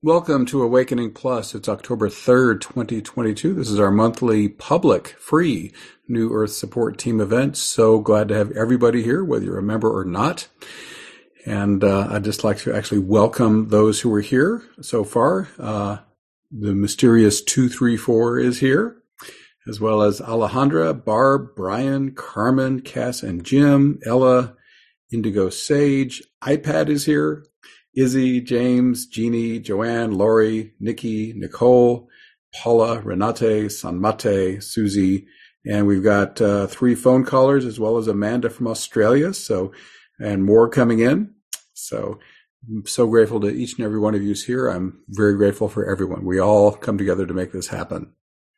Welcome to Awakening Plus. It's October 3rd, 2022. This is our monthly public, free New Earth Support Team event. So glad to have everybody here, whether you're a member or not. And I'd just like to actually welcome those who are here so far. The mysterious 234 is here, as well as Alejandra, Barb, Brian, Carmen, Cass, and Jim, Ella, Indigo Sage. iPad is here. Izzy, James, Jeannie, Joanne, Lori, Nikki, Nicole, Paula, Renate, Sanmate, Susie, and we've got 3 phone callers as well as Amanda from Australia. And more coming in. So I'm so grateful to each and every one of you who's here. I'm very grateful for everyone. We all come together to make this happen.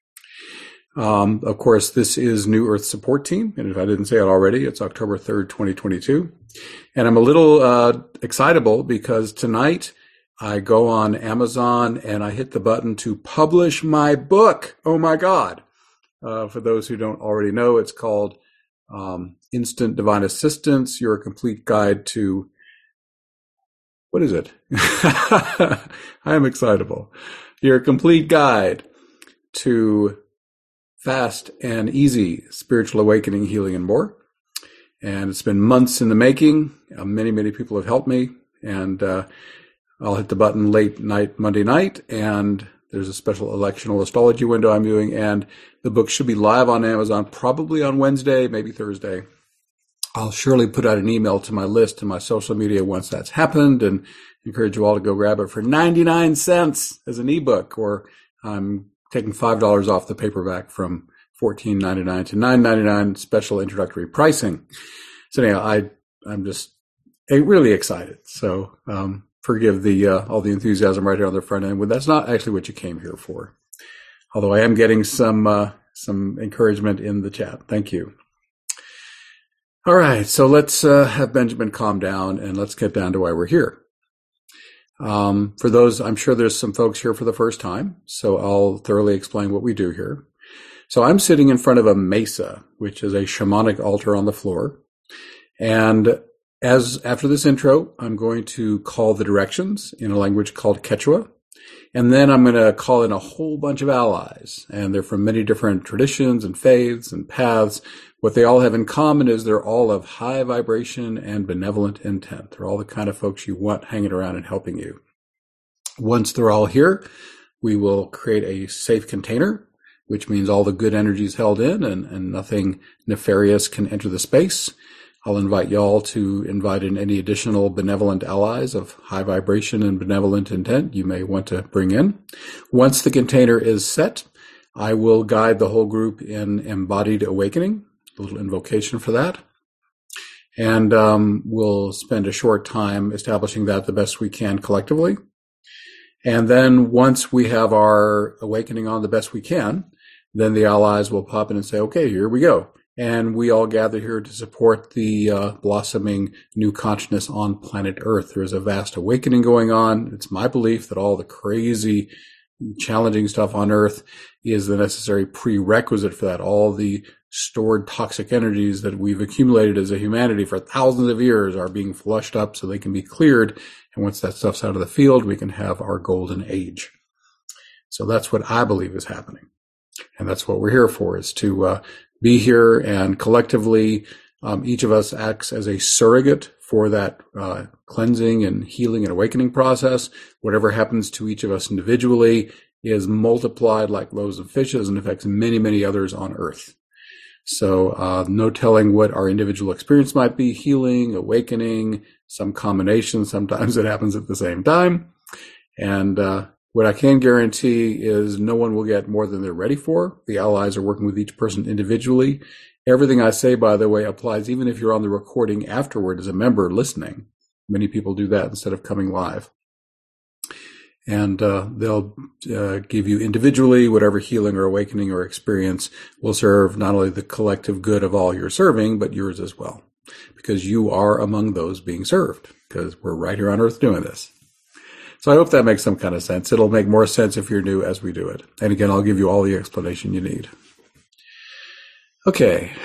Of course, this is New Earth Support Team, and if I didn't say it already, it's October 3rd, 2022. And I'm a little excitable because tonight I go on Amazon and I hit the button to publish my book. Oh my God. For those who don't already know, it's called Instant Divine Assistance, Your Complete Guide to, what is it? I am excitable. Your Complete Guide to Fast and Easy Spiritual Awakening, Healing, and More. And it's been months in the making. Many people have helped me. And I'll hit the button late night, Monday night. And there's a special electional astrology window I'm doing. And the book should be live on Amazon probably on Wednesday, maybe Thursday. I'll surely put out an email to my list and my social media once that's happened, and encourage you all to go grab it for 99 cents as an ebook, or I'm taking $5 off the paperback from $14.99 to $9.99 special introductory pricing. So anyhow, I'm just really excited. So forgive the all the enthusiasm right here on the front end. But that's not actually what you came here for. Although I am getting some encouragement in the chat. Thank you. All right, so let's have Benjamin calm down and let's get down to why we're here. For those, I'm sure there's some folks here for the first time, so I'll thoroughly explain what we do here. So I'm sitting in front of a mesa, which is a shamanic altar on the floor. And after this intro, I'm going to call the directions in a language called Quechua. And then I'm going to call in a whole bunch of allies. And they're from many different traditions and faiths and paths. What they all have in common is they're all of high vibration and benevolent intent. They're all the kind of folks you want hanging around and helping you. Once they're all here, we will create a safe container, which means all the good energy is held in and nothing nefarious can enter the space. I'll invite y'all to invite in any additional benevolent allies of high vibration and benevolent intent you may want to bring in. Once the container is set, I will guide the whole group in embodied awakening, a little invocation for that. And we'll spend a short time establishing that the best we can collectively. And then once we have our awakening on the best we can, then the allies will pop in and say, okay, here we go. And we all gather here to support the blossoming new consciousness on planet Earth. There is a vast awakening going on. It's my belief that all the crazy, challenging stuff on Earth is the necessary prerequisite for that. All the stored toxic energies that we've accumulated as a humanity for thousands of years are being flushed up so they can be cleared. And once that stuff's out of the field, we can have our golden age. So that's what I believe is happening. And that's what we're here for, is to be here, and collectively, each of us acts as a surrogate for that cleansing and healing and awakening process. Whatever happens to each of us individually is multiplied like loaves of fishes and affects many others on Earth. So no telling what our individual experience might be: healing, awakening, some combination. Sometimes it happens at the same time. And what I can guarantee is no one will get more than they're ready for. The allies are working with each person individually. Everything I say, by the way, applies even if you're on the recording afterward as a member listening. Many people do that instead of coming live. And they'll give you individually whatever healing or awakening or experience will serve not only the collective good of all you're serving, but yours as well. Because you are among those being served, because we're right here on Earth doing this. So I hope that makes some kind of sense. It'll make more sense if you're new as we do it. And again, I'll give you all the explanation you need. Okay,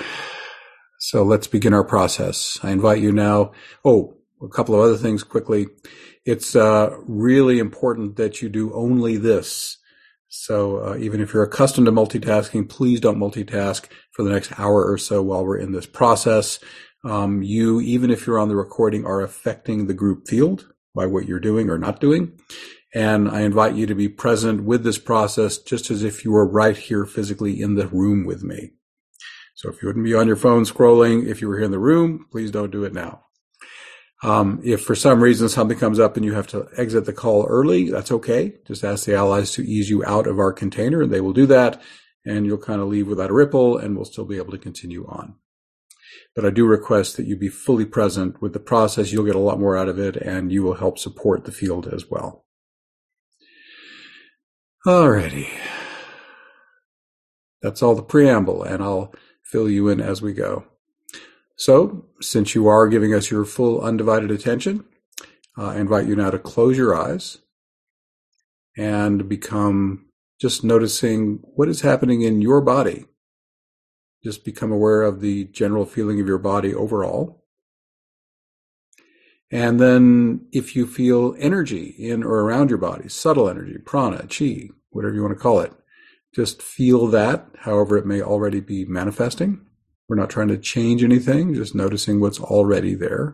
so let's begin our process. I invite you now. Oh, a couple of other things quickly. It's really important that you do only this. So even if you're accustomed to multitasking, please don't multitask for the next hour or so while we're in this process. You, even if you're on the recording, are affecting the group field by what you're doing or not doing. And I invite you to be present with this process just as if you were right here physically in the room with me. So if you wouldn't be on your phone scrolling, if you were here in the room, please don't do it now. If for some reason something comes up and you have to exit the call early, that's okay. Just ask the allies to ease you out of our container and they will do that. And you'll kind of leave without a ripple and we'll still be able to continue on. But I do request that you be fully present with the process. You'll get a lot more out of it and you will help support the field as well. Alrighty. That's all the preamble and I'll fill you in as we go. So, since you are giving us your full undivided attention, I invite you now to close your eyes and become just noticing what is happening in your body. Just become aware of the general feeling of your body overall. And then if you feel energy in or around your body, subtle energy, prana, chi, whatever you want to call it, just feel that, however it may already be manifesting. We're not trying to change anything, just noticing what's already there.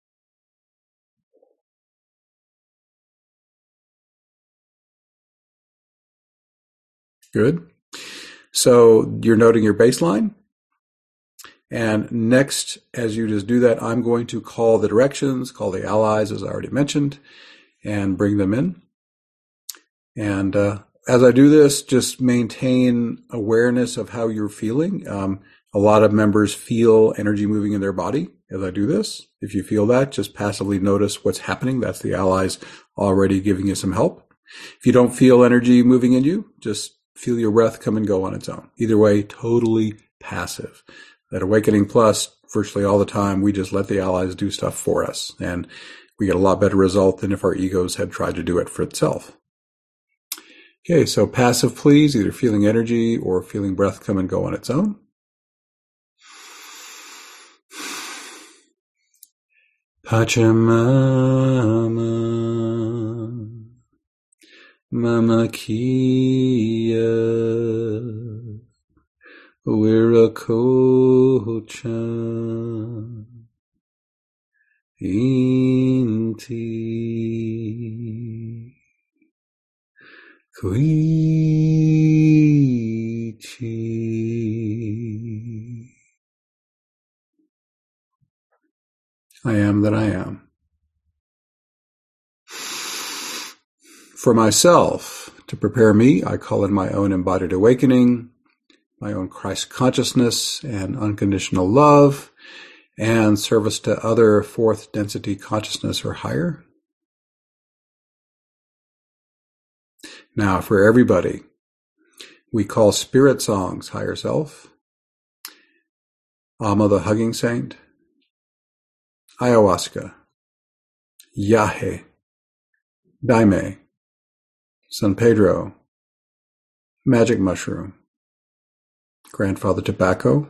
Good. So you're noting your baseline. And next, as you just do that, I'm going to call the directions, call the allies, as I already mentioned, and bring them in. And as I do this, just maintain awareness of how you're feeling. A lot of members feel energy moving in their body as I do this. If you feel that, just passively notice what's happening. That's the allies already giving you some help. If you don't feel energy moving in you, just feel your breath come and go on its own. Either way, totally passive. At Awakening Plus, virtually all the time, we just let the allies do stuff for us. And we get a lot better result than if our egos had tried to do it for itself. Okay, so passive, please, either feeling energy or feeling breath come and go on its own. Pachamama, Mama Kia, Wirakocha, Inti, Koichi. I am that I am. For myself, to prepare me, I call in my own embodied awakening, my own Christ consciousness and unconditional love, and service to other fourth density consciousness or higher. Now, for everybody, we call spirit songs higher self, Amma the hugging saint, ayahuasca, Yahe, Daime, San Pedro, magic mushroom, grandfather tobacco,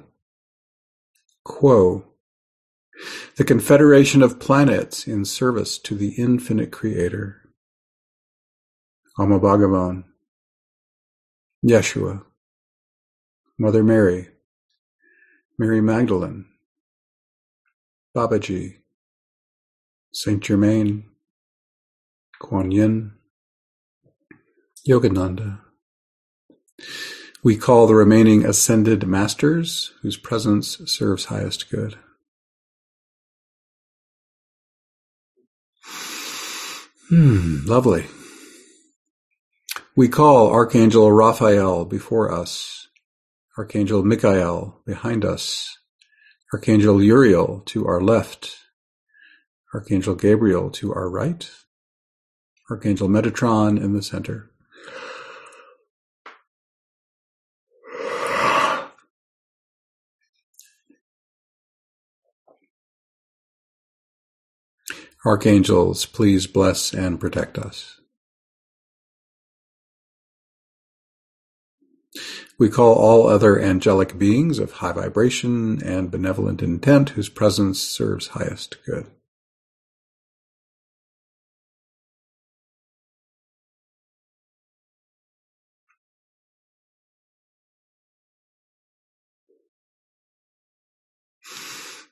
Quo, the confederation of planets in service to the infinite creator, Amma Bhagavan, Yeshua, Mother Mary, Mary Magdalene, Babaji, Saint Germain, Kuan Yin, Yogananda. We call the remaining ascended masters whose presence serves highest good. Lovely. We call Archangel Raphael before us, Archangel Michael behind us, Archangel Uriel to our left, Archangel Gabriel to our right, Archangel Metatron in the center. Archangels, please bless and protect us. We call all other angelic beings of high vibration and benevolent intent whose presence serves highest good.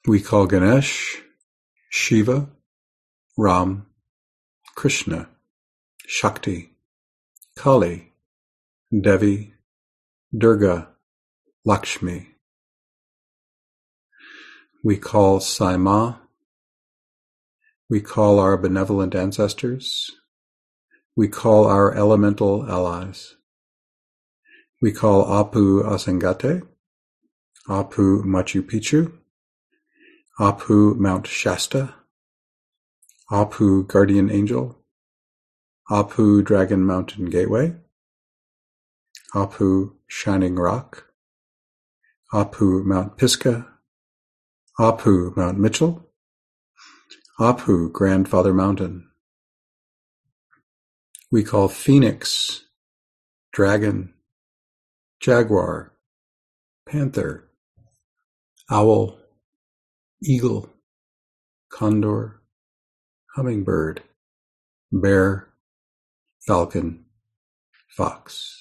We call Ganesh, Shiva, Ram, Krishna, Shakti, Kali, Devi, Durga, Lakshmi. We call Sai Ma. We call our benevolent ancestors. We call our elemental allies. We call Apu Asangate, Apu Machu Picchu, Apu Mount Shasta, Apu Guardian Angel, Apu Dragon Mountain Gateway, Apu Shining Rock, Apu Mount Pisgah, Apu Mount Mitchell, Apu Grandfather Mountain. We call Phoenix, Dragon, Jaguar, Panther, Owl, Eagle, Condor, Hummingbird, Bear, Falcon, Fox.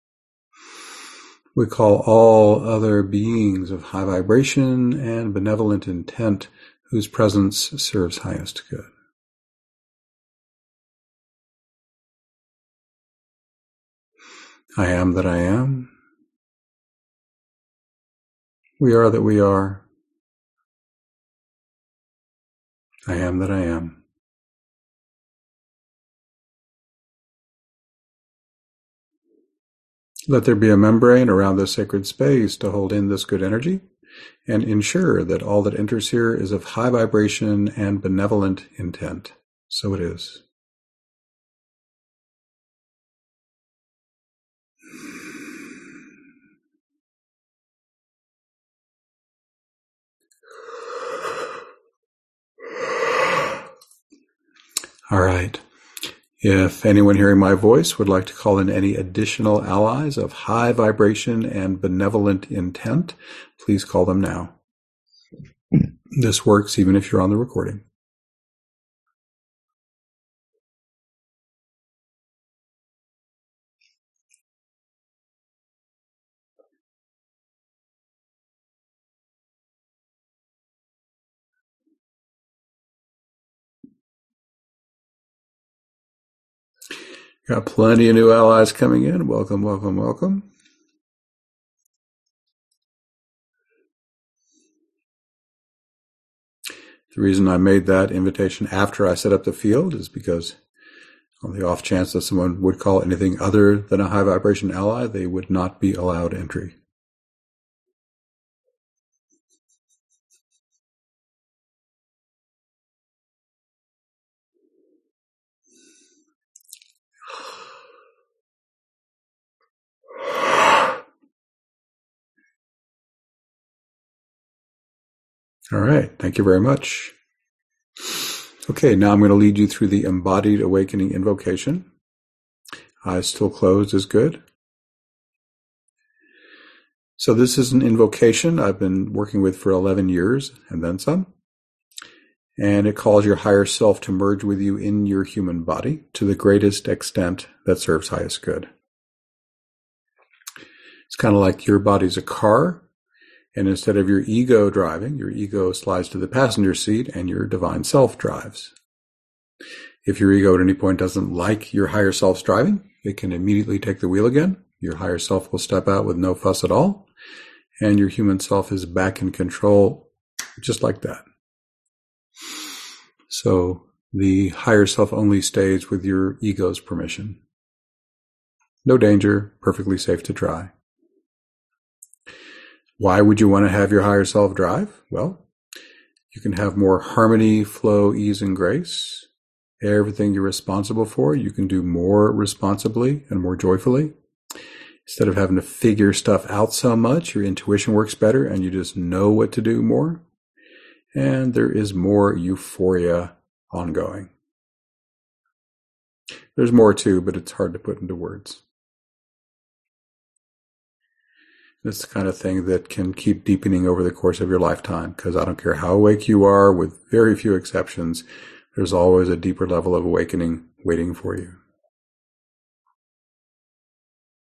We call all other beings of high vibration and benevolent intent whose presence serves highest good. I am that I am. We are that we are. I am that I am. Let there be a membrane around this sacred space to hold in this good energy and ensure that all that enters here is of high vibration and benevolent intent. So it is. All right. If anyone hearing my voice would like to call in any additional allies of high vibration and benevolent intent, please call them now. This works even if you're on the recording. Got plenty of new allies coming in. Welcome, welcome, welcome. The reason I made that invitation after I set up the field is because on the off chance that someone would call anything other than a high vibration ally, they would not be allowed entry. All right. Thank you very much. Okay, now I'm going to lead you through the embodied awakening invocation. Eyes still closed is good. So this is an invocation I've been working with for 11 years and then some. And it calls your higher self to merge with you in your human body to the greatest extent that serves highest good. It's kind of like your body's a car. And instead of your ego driving, your ego slides to the passenger seat and your divine self drives. If your ego at any point doesn't like your higher self's driving, it can immediately take the wheel again. Your higher self will step out with no fuss at all. And your human self is back in control just like that. So the higher self only stays with your ego's permission. No danger, perfectly safe to try. Why would you want to have your higher self drive? Well, you can have more harmony, flow, ease, and grace. Everything you're responsible for, you can do more responsibly and more joyfully. Instead of having to figure stuff out so much, your intuition works better and you just know what to do more. And there is more euphoria ongoing. There's more too, but it's hard to put into words. It's the kind of thing that can keep deepening over the course of your lifetime, because I don't care how awake you are, with very few exceptions, there's always a deeper level of awakening waiting for you.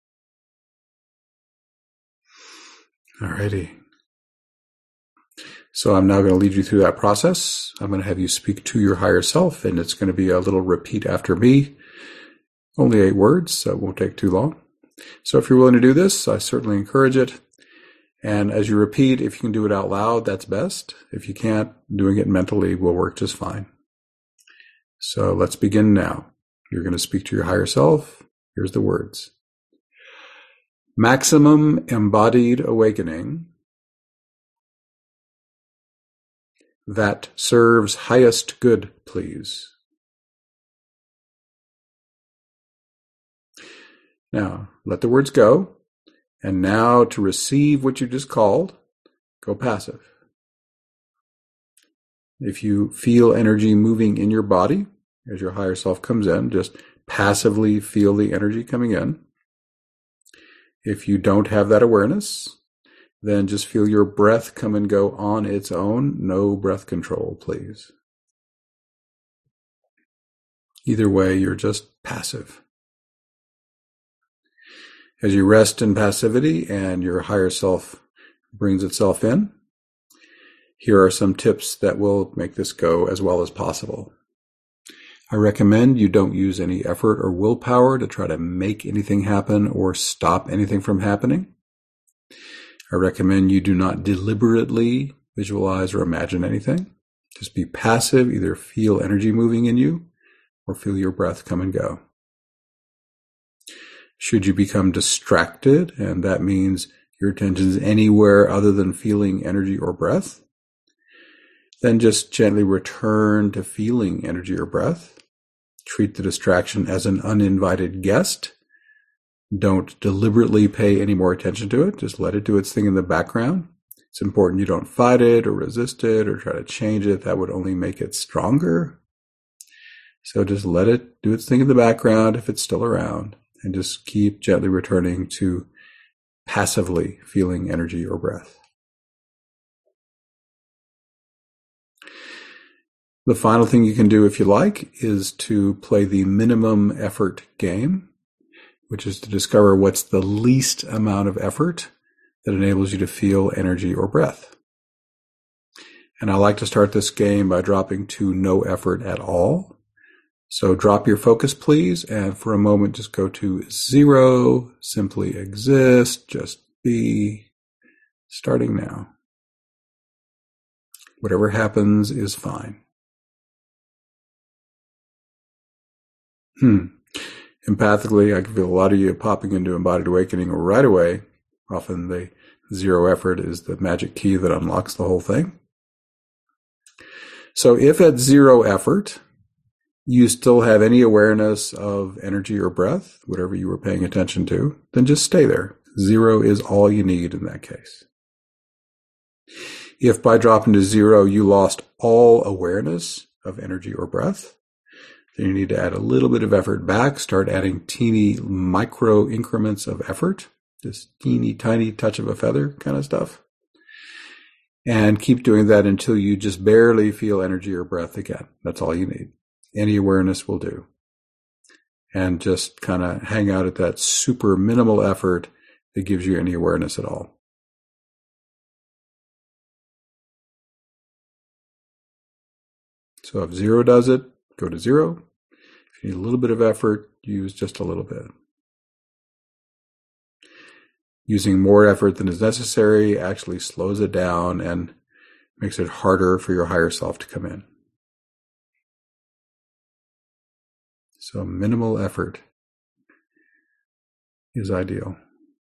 Alrighty. So I'm now going to lead you through that process. I'm going to have you speak to your higher self, and it's going to be a little repeat after me. Only 8 words, so it won't take too long. So if you're willing to do this, I certainly encourage it. And as you repeat, if you can do it out loud, that's best. If you can't, doing it mentally will work just fine. So let's begin now. You're going to speak to your higher self. Here's the words. Maximum embodied awakening that serves highest good, please. Now, let the words go. And now to receive what you just called, go passive. If you feel energy moving in your body as your higher self comes in, just passively feel the energy coming in. If you don't have that awareness, then just feel your breath come and go on its own. No breath control, please. Either way, you're just passive. As you rest in passivity and your higher self brings itself in, here are some tips that will make this go as well as possible. I recommend you don't use any effort or willpower to try to make anything happen or stop anything from happening. I recommend you do not deliberately visualize or imagine anything. Just be passive, either feel energy moving in you or feel your breath come and go. Should you become distracted, and that means your attention is anywhere other than feeling energy or breath, then just gently return to feeling energy or breath. Treat the distraction as an uninvited guest. Don't deliberately pay any more attention to it. Just let it do its thing in the background. It's important you don't fight it or resist it or try to change it. That would only make it stronger. So just let it do its thing in the background if it's still around. And just keep gently returning to passively feeling energy or breath. The final thing you can do if you like is to play the minimum effort game, which is to discover what's the least amount of effort that enables you to feel energy or breath. And I like to start this game by dropping to no effort at all. So drop your focus, please, and for a moment just go to 0, simply exist, just be, starting now. Whatever happens is fine. Empathically, I can feel a lot of you popping into embodied awakening right away. Often the 0 effort is the magic key that unlocks the whole thing. So if at 0 effort, you still have any awareness of energy or breath, whatever you were paying attention to, then just stay there. 0 is all you need in that case. If by dropping to 0, you lost all awareness of energy or breath, then you need to add a little bit of effort back. Start adding teeny micro increments of effort, this teeny tiny touch of a feather kind of stuff. And keep doing that until you just barely feel energy or breath again. That's all you need. Any awareness will do. And just kind of hang out at that super minimal effort that gives you any awareness at all. So if 0 does it, go to 0. If you need a little bit of effort, use just a little bit. Using more effort than is necessary actually slows it down and makes it harder for your higher self to come in. So minimal effort is ideal.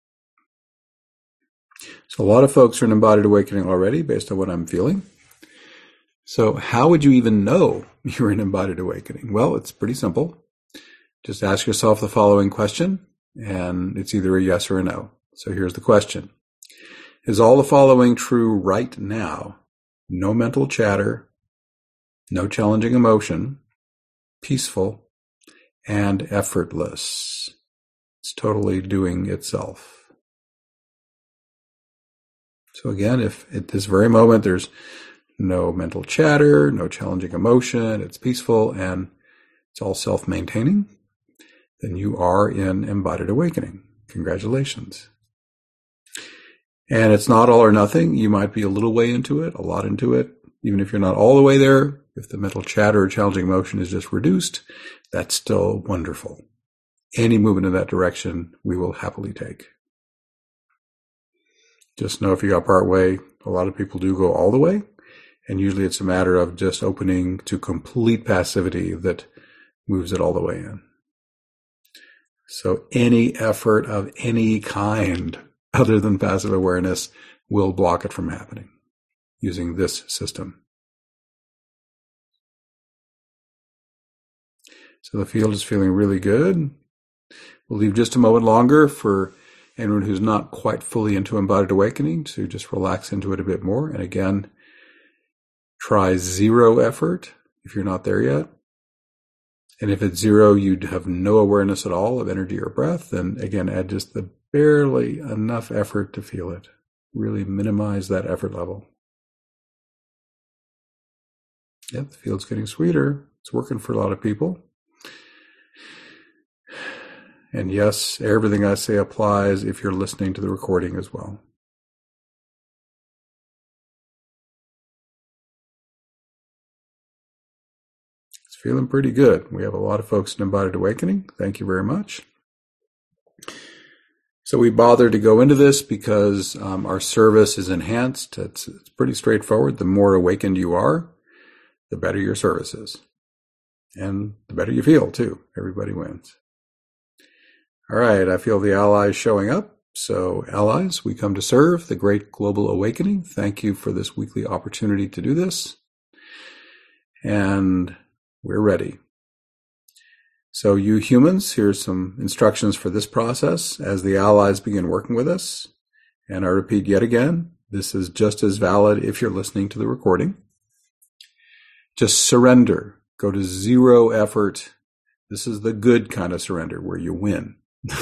So a lot of folks are in embodied awakening already based on what I'm feeling. So how would you even know you're in embodied awakening? Well, it's pretty simple. Just ask yourself the following question, and it's either a yes or a no. So here's the question. Is all the following true right now? No mental chatter, no challenging emotion, peaceful, and effortless. It's totally doing itself. So again, if at this very moment there's no mental chatter, no challenging emotion, it's peaceful, and it's all self-maintaining, then you are in embodied awakening. Congratulations. And it's not all or nothing. You might be a little way into it, a lot into it. Even if you're not all the way there, if the mental chatter or challenging emotion is just reduced, that's still wonderful. Any movement in that direction, we will happily take. Just know if you got part way, a lot of people do go all the way. And usually it's a matter of just opening to complete passivity that moves it all the way in. So any effort of any kind other than passive awareness will block it from happening using this system. So the field is feeling really good. We'll leave just a moment longer for anyone who's not quite fully into embodied awakening to just relax into it a bit more. And again, try 0 effort if you're not there yet. And if it's 0, you'd have no awareness at all of energy or breath, then again, add just the barely enough effort to feel it. Really minimize that effort level. Yep, the field's getting sweeter. It's working for a lot of people. And yes, everything I say applies if you're listening to the recording as well. It's feeling pretty good. We have a lot of folks in Embodied Awakening. Thank you very much. So we bothered to go into this because our service is enhanced. It's pretty straightforward. The more awakened you are, the better your service is. And the better you feel, too. Everybody wins. All right, I feel the allies showing up. So allies, we come to serve the great global awakening. Thank you for this weekly opportunity to do this. And we're ready. So you humans, here's some instructions for this process as the allies begin working with us. And I repeat yet again, this is just as valid if you're listening to the recording. Just surrender. Go to 0 effort. This is the good kind of surrender where you win.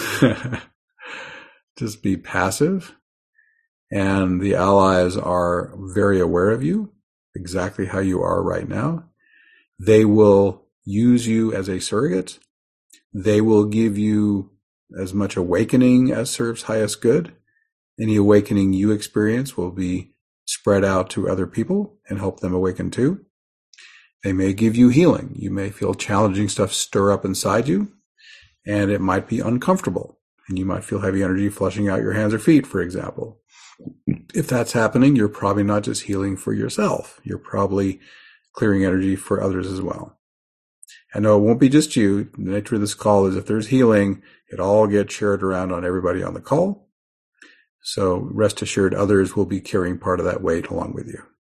Just be passive. And the allies are very aware of you, exactly how you are right now. They will use you as a surrogate. They will give you as much awakening as serves highest good. Any awakening you experience will be spread out to other people and help them awaken too. They may give you healing. You may feel challenging stuff stir up inside you, and it might be uncomfortable. And you might feel heavy energy flushing out your hands or feet, for example. If that's happening, you're probably not just healing for yourself. You're probably clearing energy for others as well. I know it won't be just you. The nature of this call is if there's healing, it all gets shared around on everybody on the call. So rest assured, others will be carrying part of that weight along with you.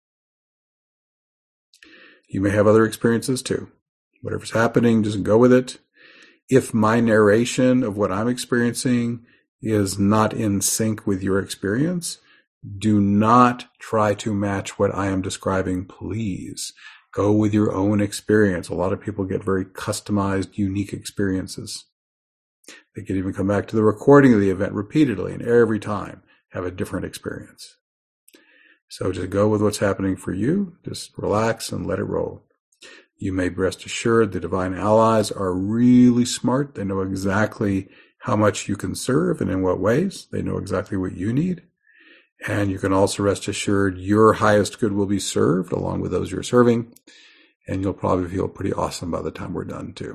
You may have other experiences too. Whatever's happening, just go with it. If my narration of what I'm experiencing is not in sync with your experience, do not try to match what I am describing, please. Go with your own experience. A lot of people get very customized, unique experiences. They can even come back to the recording of the event repeatedly and every time have a different experience. So just go with what's happening for you. Just relax and let it roll. You may rest assured the divine allies are really smart. They know exactly how much you can serve and in what ways. They know exactly what you need. And you can also rest assured your highest good will be served along with those you're serving. And you'll probably feel pretty awesome by the time we're done too.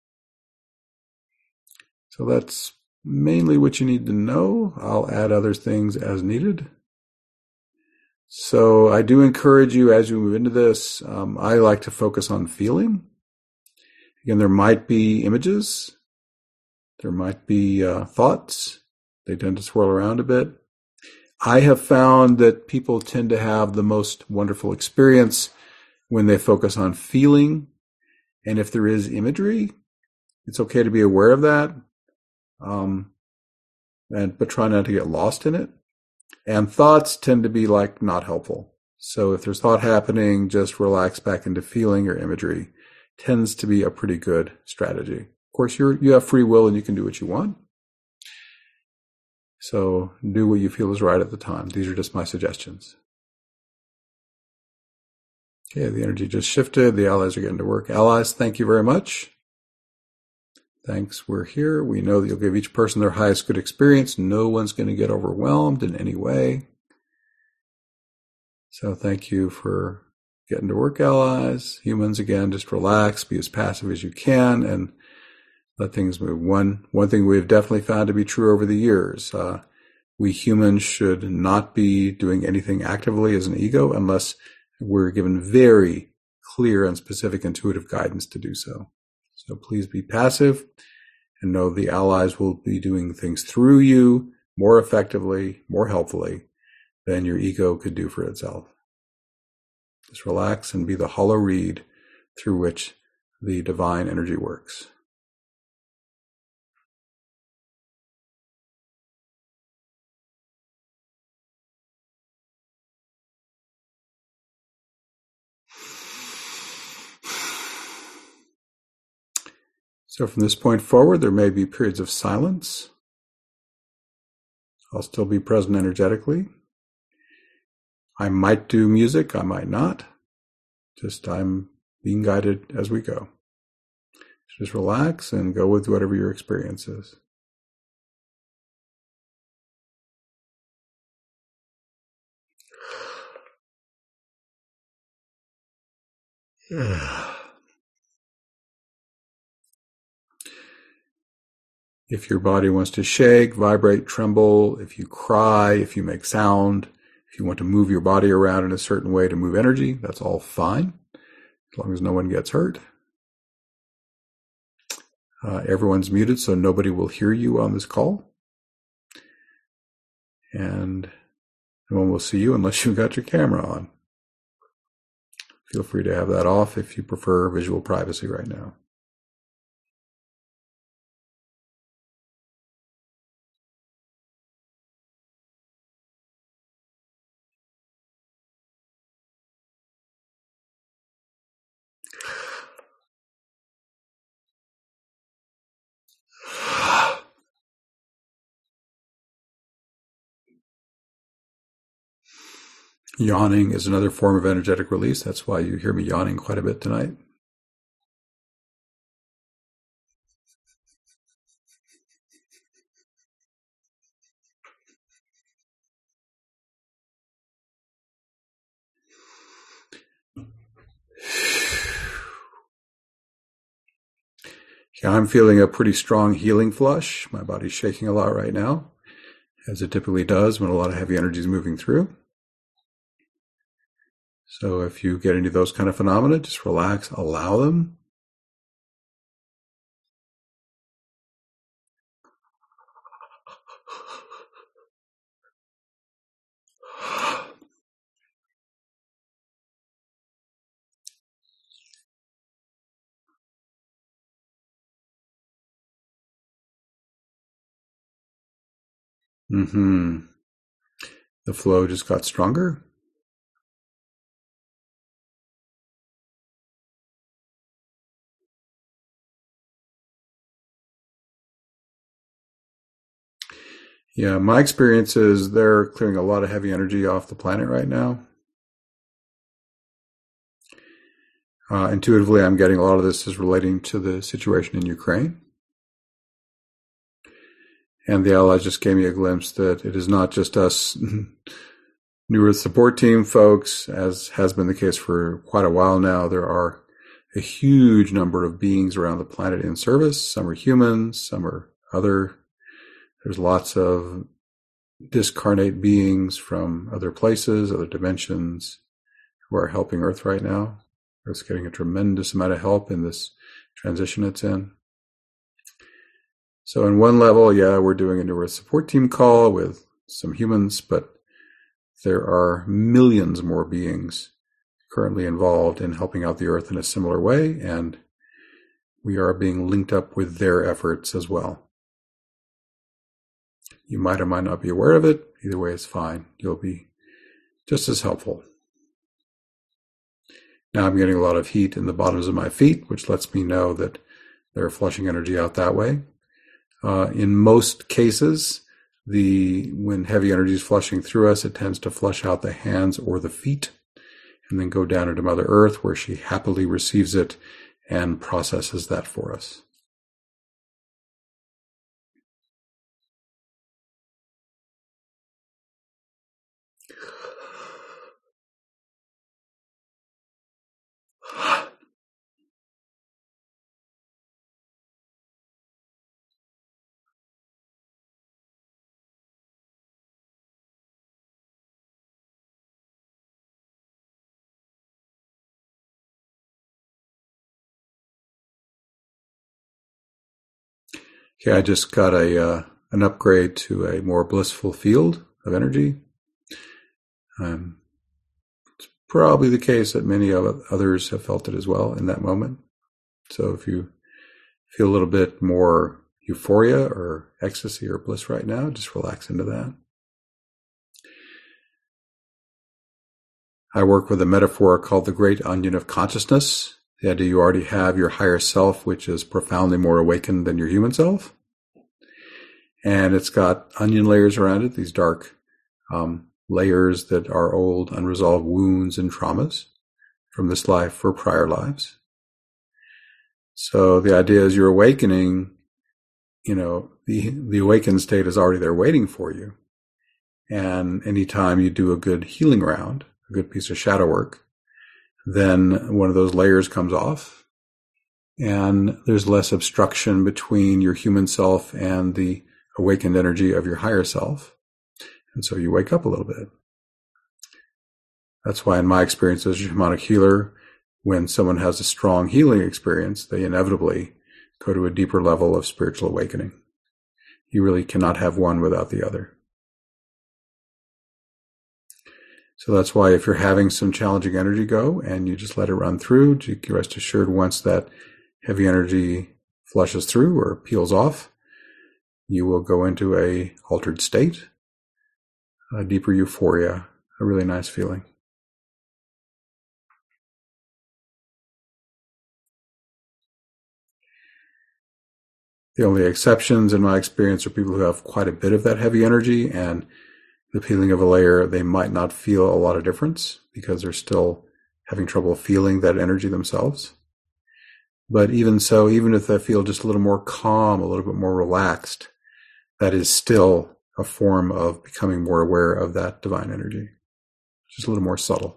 So that's mainly what you need to know. I'll add other things as needed. So I do encourage you as you move into this, I like to focus on feeling. Again, there might be images. There might be thoughts. They tend to swirl around a bit. I have found that people tend to have the most wonderful experience when they focus on feeling. And if there is imagery, it's okay to be aware of that. But try not to get lost in it. And thoughts tend to be like not helpful. So if there's thought happening, just relax back into feeling or imagery. Tends to be a pretty good strategy. Of course, you have free will and you can do what you want. So do what you feel is right at the time. These are just my suggestions. Okay, the energy just shifted. The allies are getting to work. Allies, thank you very much. Thanks, we're here. We know that you'll give each person their highest good experience. No one's going to get overwhelmed in any way. So thank you for getting to work, allies. Humans, again, just relax, be as passive as you can, and let things move. One thing we've definitely found to be true over the years, we humans should not be doing anything actively as an ego unless we're given very clear and specific intuitive guidance to do so. So please be passive and know the allies will be doing things through you more effectively, more helpfully than your ego could do for itself. Just relax and be the hollow reed through which the divine energy works. So from this point forward, there may be periods of silence. I'll still be present energetically. I might do music, I might not. Just I'm being guided as we go. Just relax and go with whatever your experience is. If your body wants to shake, vibrate, tremble, if you cry, if you make sound, if you want to move your body around in a certain way to move energy, that's all fine, as long as no one gets hurt. Everyone's muted, so nobody will hear you on this call. And no one will see you unless you've got your camera on. Feel free to have that off if you prefer visual privacy right now. Yawning is another form of energetic release. That's why you hear me yawning quite a bit tonight. Yeah, I'm feeling a pretty strong healing flush. My body's shaking a lot right now, as it typically does when a lot of heavy energy is moving through. So if you get into those kind of phenomena, just relax, allow them. Mm-hmm. The flow just got stronger. Yeah, my experience is they're clearing a lot of heavy energy off the planet right now. Intuitively, I'm getting a lot of this is relating to the situation in Ukraine. And the Allies just gave me a glimpse that it is not just us New Earth support team folks, as has been the case for quite a while now. There are a huge number of beings around the planet in service. Some are humans, some are other. There's lots of discarnate beings from other places, other dimensions, who are helping Earth right now. Earth's getting a tremendous amount of help in this transition it's in. So in one level, yeah, we're doing a New Earth support team call with some humans, but there are millions more beings currently involved in helping out the Earth in a similar way, and we are being linked up with their efforts as well. You might or might not be aware of it. Either way, it's fine. You'll be just as helpful. Now I'm getting a lot of heat in the bottoms of my feet, which lets me know that they're flushing energy out that way. In most cases, when heavy energy is flushing through us, it tends to flush out the hands or the feet and then go down into Mother Earth, where she happily receives it and processes that for us. Okay, I just got an upgrade to a more blissful field of energy. It's probably the case that many of others have felt it as well in that moment. So if you feel a little bit more euphoria or ecstasy or bliss right now, just relax into that. I work with a metaphor called the Great Onion of Consciousness. The idea you already have your higher self, which is profoundly more awakened than your human self. And it's got onion layers around it, these dark layers that are old, unresolved wounds and traumas from this life or prior lives. So the idea is you're awakening, the awakened state is already there waiting for you. And anytime you do a good healing round, a good piece of shadow work, then one of those layers comes off and there's less obstruction between your human self and the awakened energy of your higher self. And so you wake up a little bit. That's why in my experience as a shamanic healer, when someone has a strong healing experience, they inevitably go to a deeper level of spiritual awakening. You really cannot have one without the other. So that's why if you're having some challenging energy go and you just let it run through, you can rest assured once that heavy energy flushes through or peels off, you will go into a altered state, a deeper euphoria, a really nice feeling. The only exceptions in my experience are people who have quite a bit of that heavy energy, and the peeling of a layer, they might not feel a lot of difference because they're still having trouble feeling that energy themselves. But even so, even if they feel just a little more calm, a little bit more relaxed, that is still a form of becoming more aware of that divine energy, just a little more subtle.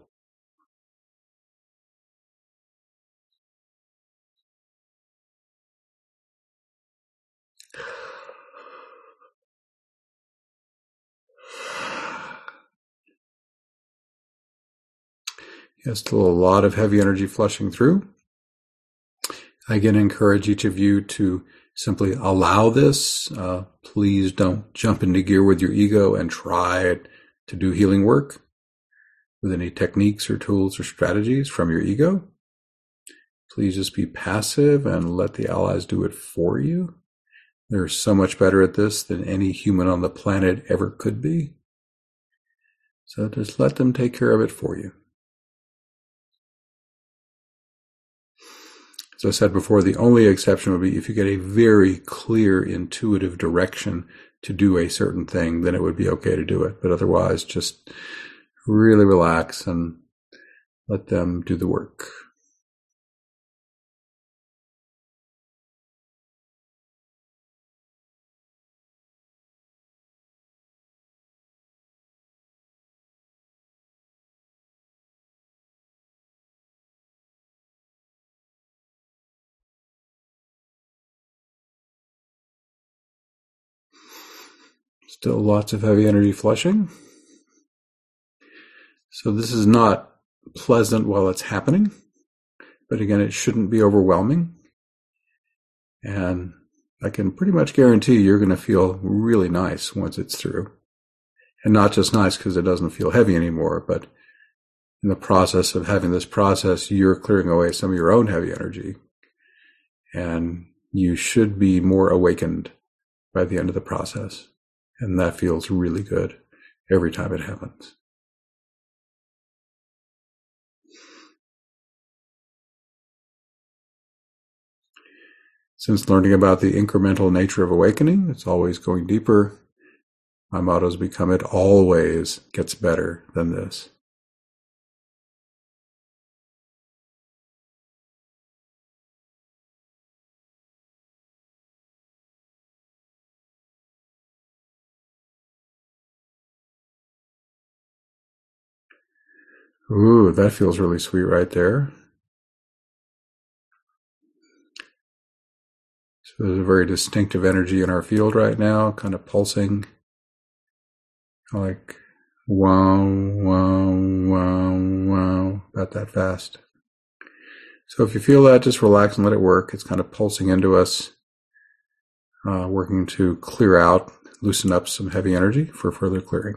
Yes, still a lot of heavy energy flushing through. I again encourage each of you to simply allow this. Please don't jump into gear with your ego and try to do healing work with any techniques or tools or strategies from your ego. Please just be passive and let the allies do it for you. They're so much better at this than any human on the planet ever could be. So just let them take care of it for you. As I said before, the only exception would be if you get a very clear, intuitive direction to do a certain thing, then it would be okay to do it. But otherwise, just really relax and let them do the work. Still lots of heavy energy flushing. So this is not pleasant while it's happening, but again, it shouldn't be overwhelming. And I can pretty much guarantee you're going to feel really nice once it's through. And not just nice because it doesn't feel heavy anymore, but in the process of having this process, you're clearing away some of your own heavy energy. And you should be more awakened by the end of the process. And that feels really good every time it happens. Since learning about the incremental nature of awakening, it's always going deeper. My motto has become, it always gets better than this. Ooh, that feels really sweet right there. So there's a very distinctive energy in our field right now, kind of pulsing, like wow, wow, wow, wow, about that fast. So if you feel that, just relax and let it work. It's kind of pulsing into us. working to clear out, loosen up some heavy energy for further clearing.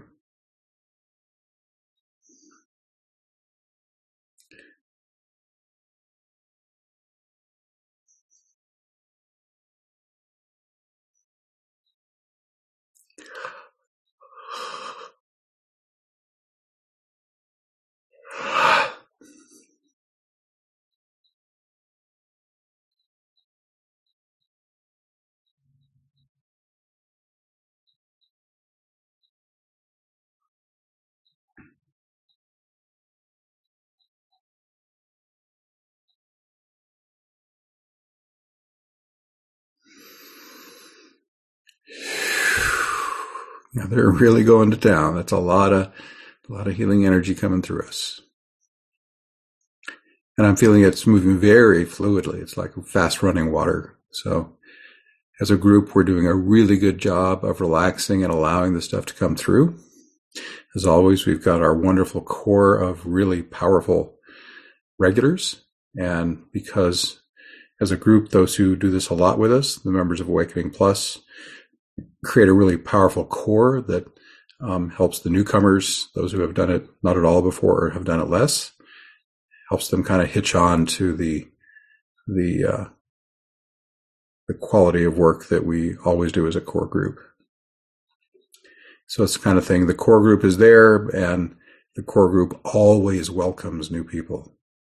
Now they're really going to town. That's a lot of healing energy coming through us. And I'm feeling it's moving very fluidly. It's like fast running water. So as a group, we're doing a really good job of relaxing and allowing the stuff to come through. As always, we've got our wonderful core of really powerful regulars. And because as a group, those who do this a lot with us, the members of Awakening Plus, create a really powerful core that helps the newcomers, those who have done it not at all before or have done it less, helps them kind of hitch on to the quality of work that we always do as a core group. So it's the kind of thing, the core group is there, and the core group always welcomes new people.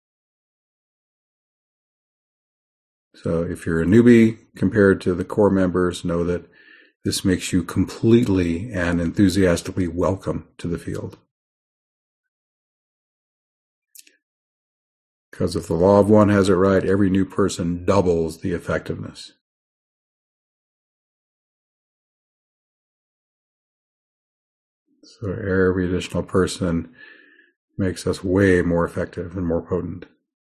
So if you're a newbie compared to the core members, know that this makes you completely and enthusiastically welcome to the field. Because if the law of one has it right, every new person doubles the effectiveness. So every additional person makes us way more effective and more potent.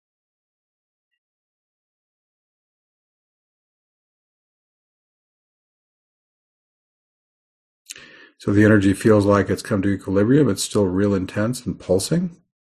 So the energy feels like it's come to equilibrium. It's still real intense and pulsing.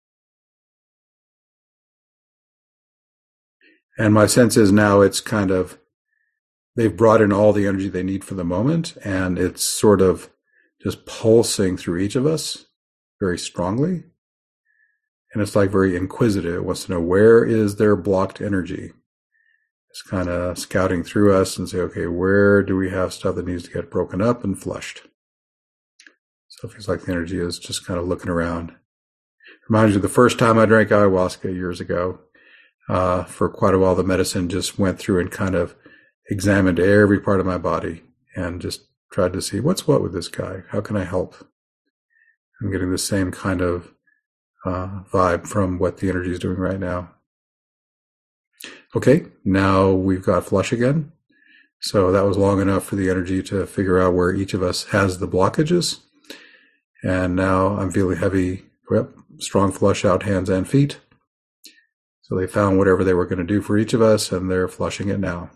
And my sense is now it's kind of, they've brought in all the energy they need for the moment, and it's sort of just pulsing through each of us very strongly. And it's like very inquisitive. It wants to know, where is their blocked energy? It's kind of scouting through us and say, okay, where do we have stuff that needs to get broken up and flushed? So it feels like the energy is just kind of looking around. Reminds you of the first time I drank ayahuasca years ago. For quite a while, the medicine just went through and kind of examined every part of my body and just tried to see what's what with this guy. How can I help? I'm getting the same kind of vibe from what the energy is doing right now. Okay, now we've got flush again. So that was long enough for the energy to figure out where each of us has the blockages. And now I'm feeling heavy, strong flush out hands and feet. So they found whatever they were going to do for each of us, and they're flushing it now.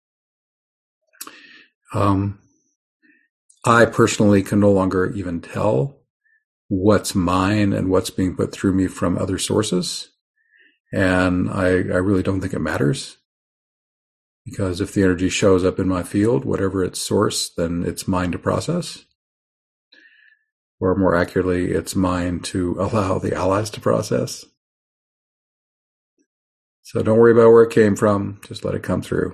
I personally can no longer even tell what's mine and what's being put through me from other sources. And I really don't think it matters. Because if the energy shows up in my field, whatever its source, then it's mine to process. Or more accurately, it's mine to allow the allies to process. So don't worry about where it came from. Just let it come through.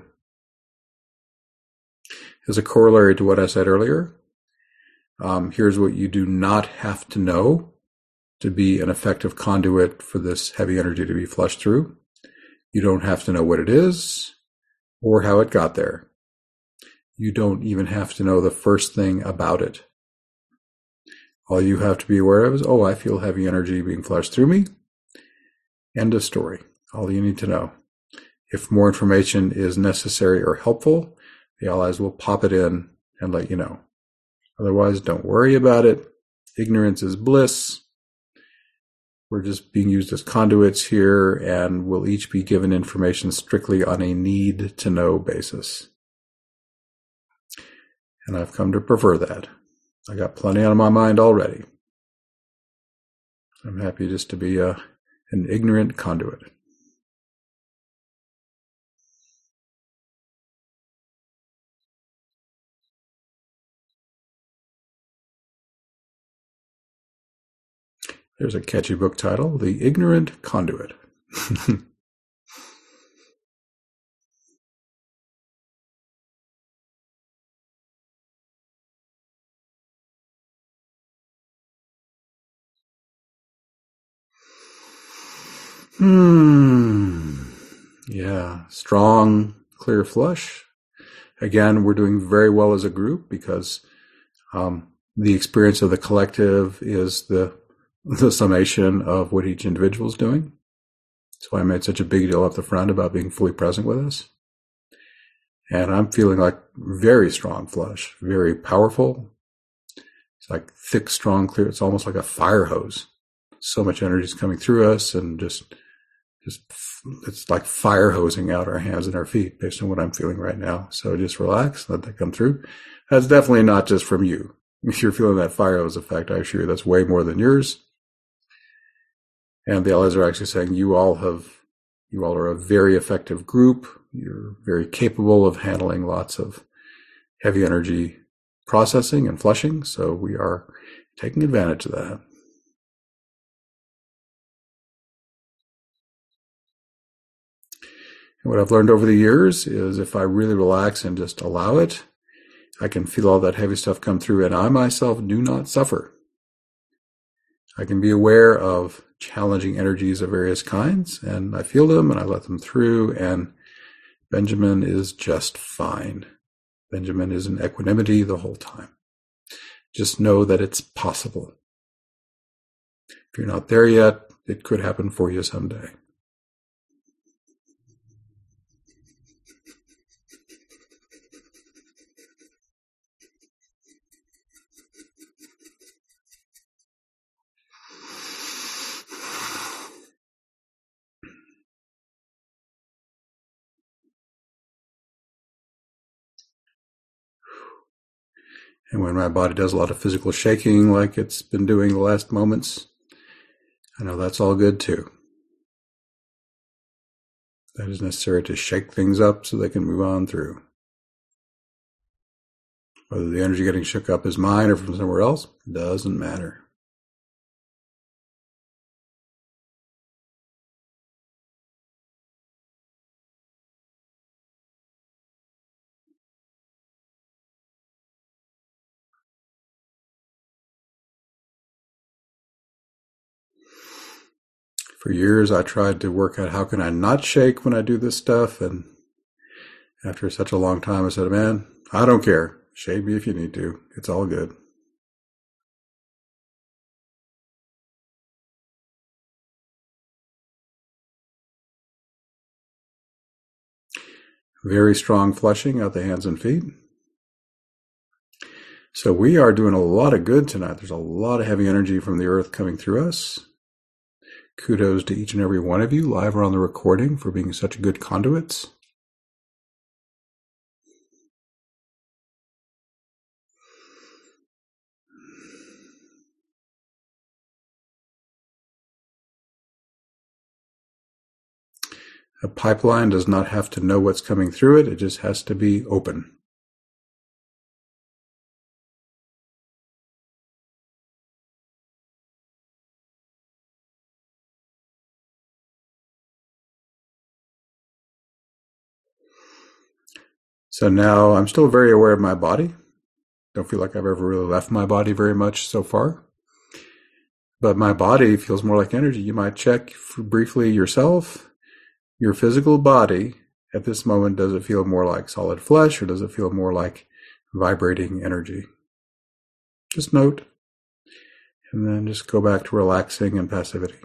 As a corollary to what I said earlier, here's what you do not have to know to be an effective conduit for this heavy energy to be flushed through. You don't have to know what it is or how it got there. You don't even have to know the first thing about it. All you have to be aware of is, I feel heavy energy being flushed through me. End of story. All you need to know. If more information is necessary or helpful, the allies will pop it in and let you know. Otherwise, don't worry about it. Ignorance is bliss. We're just being used as conduits here, and we'll each be given information strictly on a need-to-know basis. And I've come to prefer that. I got plenty on my mind already. I'm happy just to be an ignorant conduit. There's a catchy book title, The Ignorant Conduit. Yeah, strong, clear flush. Again, we're doing very well as a group because the experience of the collective is the summation of what each individual is doing. So I made such a big deal up the front about being fully present with us. And I'm feeling like very strong flush, very powerful. It's like thick, strong, clear. It's almost like a fire hose. So much energy is coming through us, and just it's like fire hosing out our hands and our feet based on what I'm feeling right now. So just relax, let that come through. That's definitely not just from you. If you're feeling that fire hose effect, I assure you that's way more than yours. And the allies are actually saying you all are a very effective group. You're very capable of handling lots of heavy energy processing and flushing. So we are taking advantage of that. And what I've learned over the years is if I really relax and just allow it, I can feel all that heavy stuff come through, and I myself do not suffer. I can be aware of challenging energies of various kinds, and I feel them and I let them through, and Benjamin is just fine. Benjamin is in equanimity the whole time. Just know that it's possible. If you're not there yet, it could happen for you someday. And when my body does a lot of physical shaking like it's been doing the last moments, I know that's all good too. That is necessary to shake things up so they can move on through. Whether the energy getting shook up is mine or from somewhere else, doesn't matter. For years, I tried to work out how can I not shake when I do this stuff, and after such a long time, I said, man, I don't care. Shake me if you need to. It's all good. Very strong flushing out the hands and feet. So we are doing a lot of good tonight. There's a lot of heavy energy from the earth coming through us. Kudos to each and every one of you live or on the recording for being such good conduits. A pipeline does not have to know what's coming through it. It just has to be open. So now I'm still very aware of my body. Don't feel like I've ever really left my body very much so far. But my body feels more like energy. You might check briefly yourself, your physical body at this moment. Does it feel more like solid flesh or does it feel more like vibrating energy? Just note. And then just go back to relaxing and passivity.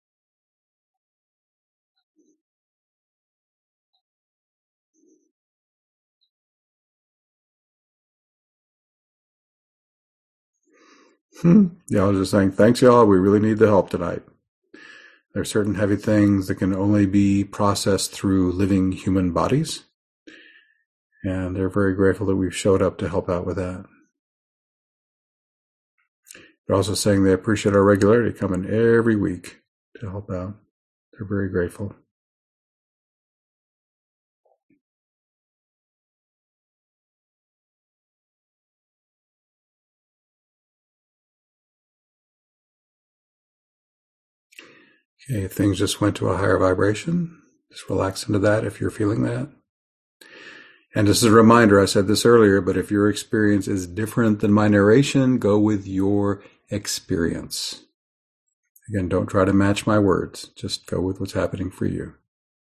Yeah, I was just saying, thanks, y'all. We really need the help tonight. There are certain heavy things that can only be processed through living human bodies. And they're very grateful that we've showed up to help out with that. They're also saying they appreciate our regularity coming every week to help out. They're very grateful. Okay, things just went to a higher vibration. Just relax into that if you're feeling that. And just as a reminder, I said this earlier, but if your experience is different than my narration, go with your experience. Again, don't try to match my words. Just go with what's happening for you.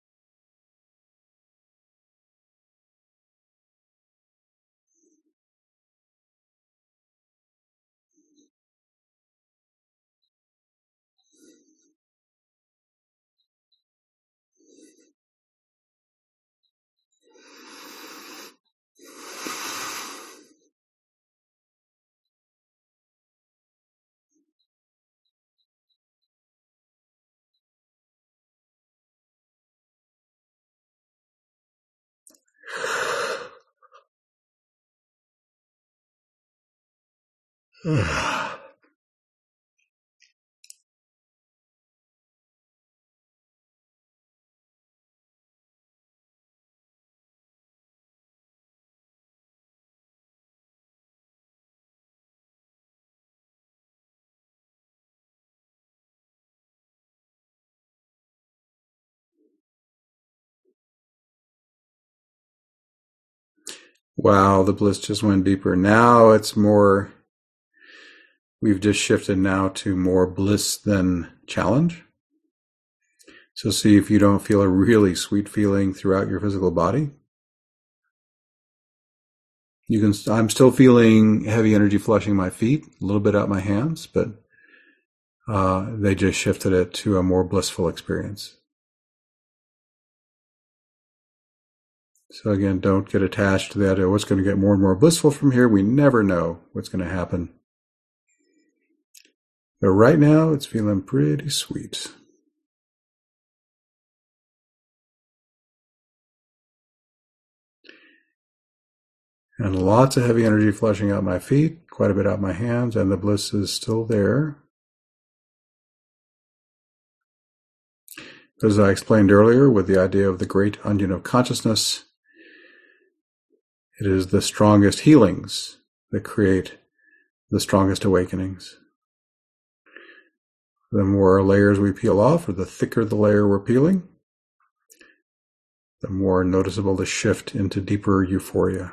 Wow, the bliss just went deeper. Now it's more, we've just shifted now to more bliss than challenge. So see if you don't feel a really sweet feeling throughout your physical body. I'm still feeling heavy energy flushing my feet, a little bit out my hands, but they just shifted it to a more blissful experience. So again, don't get attached to the idea of what's going to get more and more blissful from here. We never know what's going to happen. But right now, it's feeling pretty sweet. And lots of heavy energy flushing out my feet, quite a bit out my hands, and the bliss is still there. As I explained earlier, with the idea of the great onion of consciousness, it is the strongest healings that create the strongest awakenings. The more layers we peel off, or the thicker the layer we're peeling, the more noticeable the shift into deeper euphoria.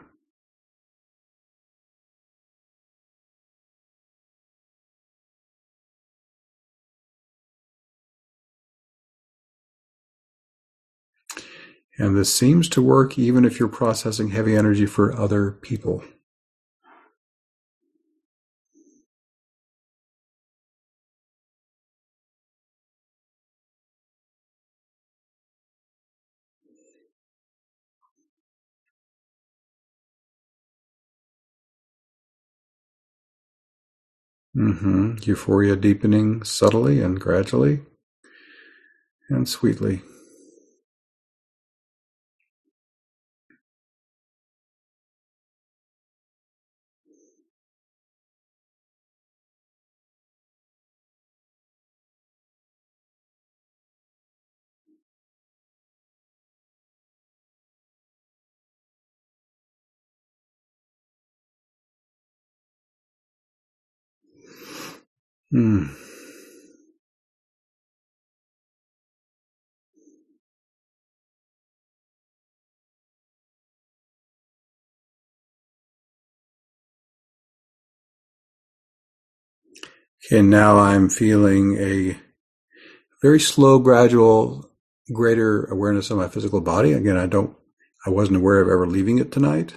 And this seems to work even if you're processing heavy energy for other people. Euphoria deepening subtly and gradually and sweetly. Okay, now I'm feeling a very slow, gradual, greater awareness of my physical body. Again, I wasn't aware of ever leaving it tonight.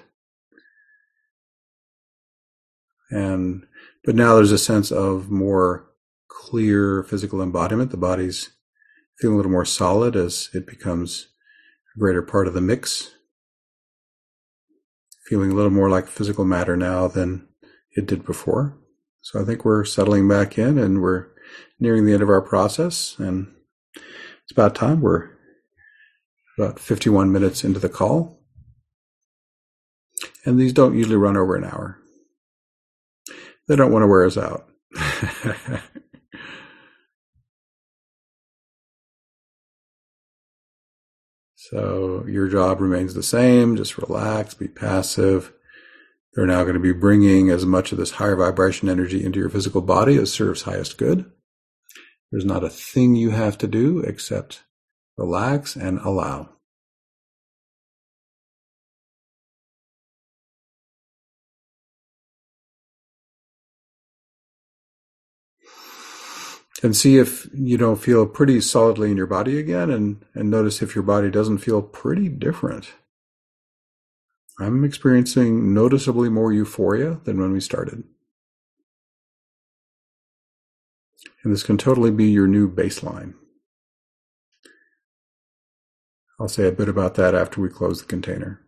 But now there's a sense of more clear physical embodiment. The body's feeling a little more solid as it becomes a greater part of the mix. Feeling a little more like physical matter now than it did before. So I think we're settling back in and we're nearing the end of our process, and it's about time. We're about 51 minutes into the call. And these don't usually run over an hour. They don't want to wear us out. So your job remains the same. Just relax, be passive. They're now going to be bringing as much of this higher vibration energy into your physical body as serves highest good. There's not a thing you have to do except relax and allow. And see if you don't feel pretty solidly in your body again, and notice if your body doesn't feel pretty different. I'm experiencing noticeably more euphoria than when we started. And this can totally be your new baseline. I'll say a bit about that after we close the container.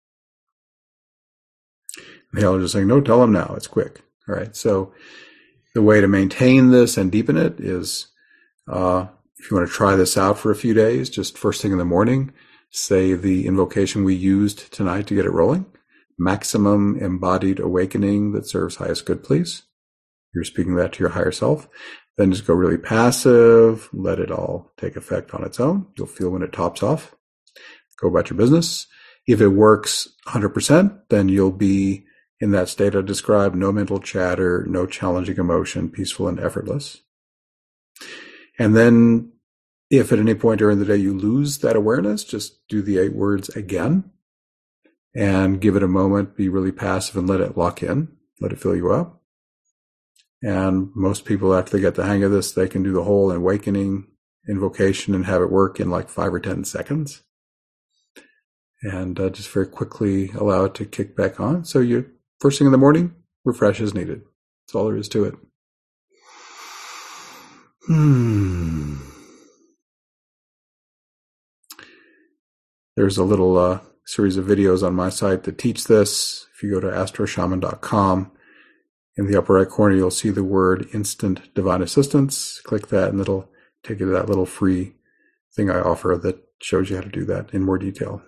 The hell just saying, no, tell them now. It's quick. All right. So the way to maintain this and deepen it is, if you want to try this out for a few days, just first thing in the morning, say the invocation we used tonight to get it rolling. Maximum embodied awakening that serves highest good, please. You're speaking that to your higher self. Then just go really passive. Let it all take effect on its own. You'll feel when it tops off. Go about your business. If it works 100%, then you'll be in that state I described, no mental chatter, no challenging emotion, peaceful and effortless. And then if at any point during the day you lose that awareness, just do the 8 words again and give it a moment, be really passive and let it lock in, let it fill you up. And most people, after they get the hang of this, they can do the whole awakening invocation and have it work in like 5 or 10 seconds. And just very quickly allow it to kick back on. So you, first thing in the morning, refresh as needed. That's all there is to it. There's a little series of videos on my site that teach this. If you go to astroshaman.com, in the upper right corner, you'll see the word Instant Divine Assistance. Click that and it'll take you to that little free thing I offer that shows you how to do that in more detail.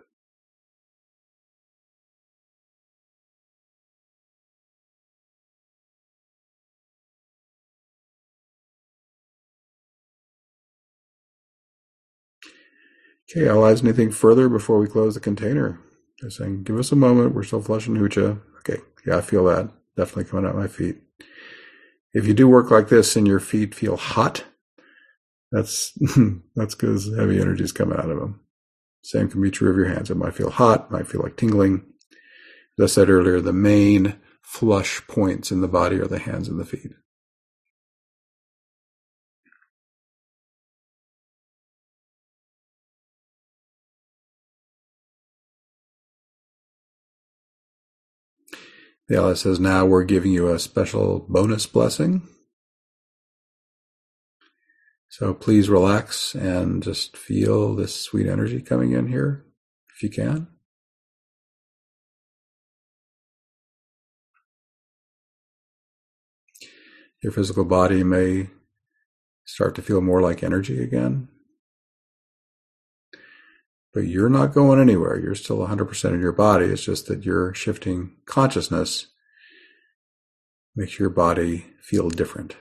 Okay, allies, anything further before we close the container? Just saying, give us a moment. We're still flushing hoocha. Okay, yeah, I feel that. Definitely coming out my feet. If you do work like this and your feet feel hot, that's because heavy energy is coming out of them. Same can be true of your hands. It might feel hot, might feel like tingling. As I said earlier, the main flush points in the body are the hands and the feet. The ally says, now we're giving you a special bonus blessing. So please relax and just feel this sweet energy coming in here, if you can. Your physical body may start to feel more like energy again. But you're not going anywhere. You're still 100% in your body. It's just that you're shifting consciousness. Makes your body feel different.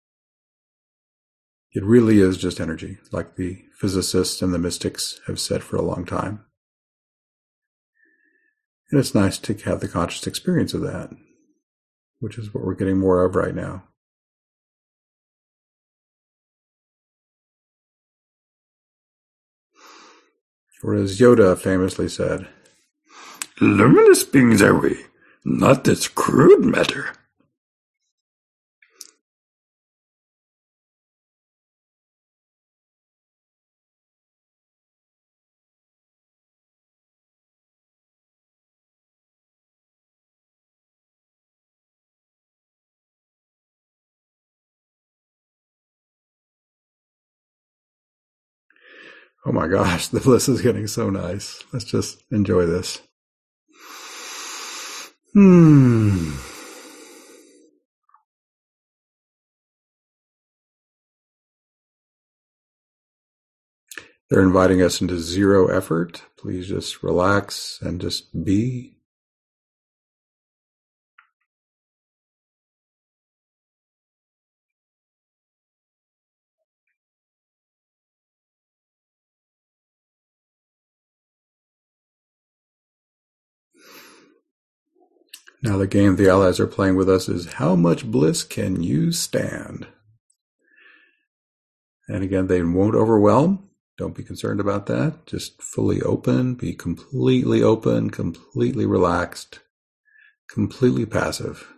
It really is just energy, like the physicists and the mystics have said for a long time. And it's nice to have the conscious experience of that, which is what we're getting more of right now. Or as Yoda famously said, luminous beings are we, not this crude matter. Oh my gosh, the bliss is getting so nice. Let's just enjoy this. They're inviting us into zero effort. Please just relax and just be. Now the game the allies are playing with us is how much bliss can you stand? And again, they won't overwhelm. Don't be concerned about that. Just fully open, be completely open, completely relaxed, completely passive.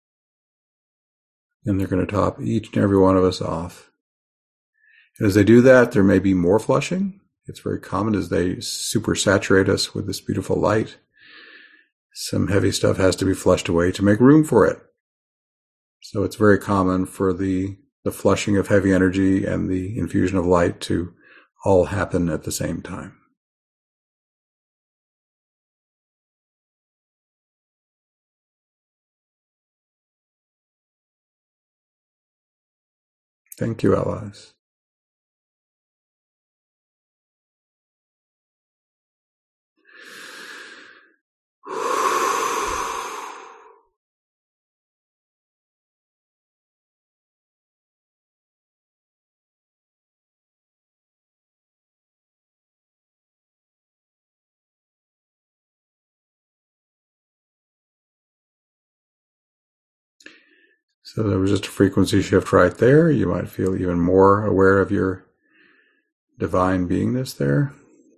And they're going to top each and every one of us off. And as they do that, there may be more flushing. It's very common as they super saturate us with this beautiful light. Some heavy stuff has to be flushed away to make room for it. So it's very common for the flushing of heavy energy and the infusion of light to all happen at the same time. Thank you, allies. So there was just a frequency shift right there. You might feel even more aware of your divine beingness there.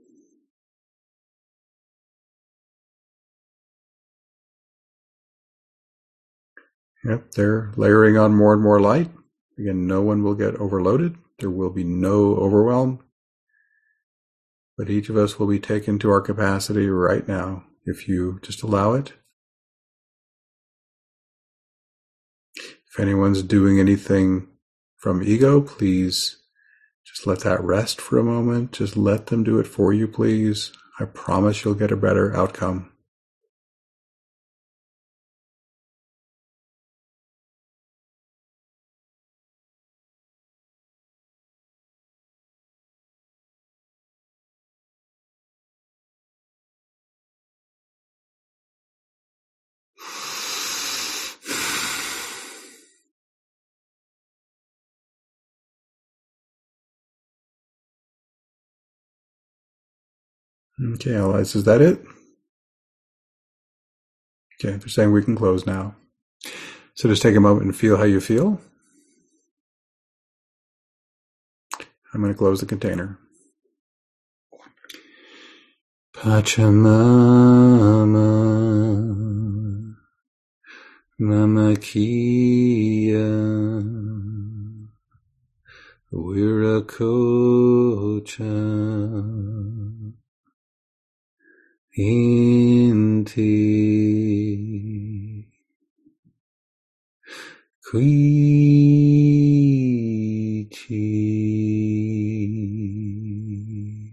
Yep, they're layering on more and more light. Again, no one will get overloaded. There will be no overwhelm. But each of us will be taken to our capacity right now, if you just allow it. If anyone's doing anything from ego, please just let that rest for a moment. Just let them do it for you, please. I promise you'll get a better outcome. Okay, allies, is that it? Okay, they're saying we can close now. So just take a moment and feel how you feel. I'm going to close the container. Pachamama Mama Kia Viracocha Inti Kuichi.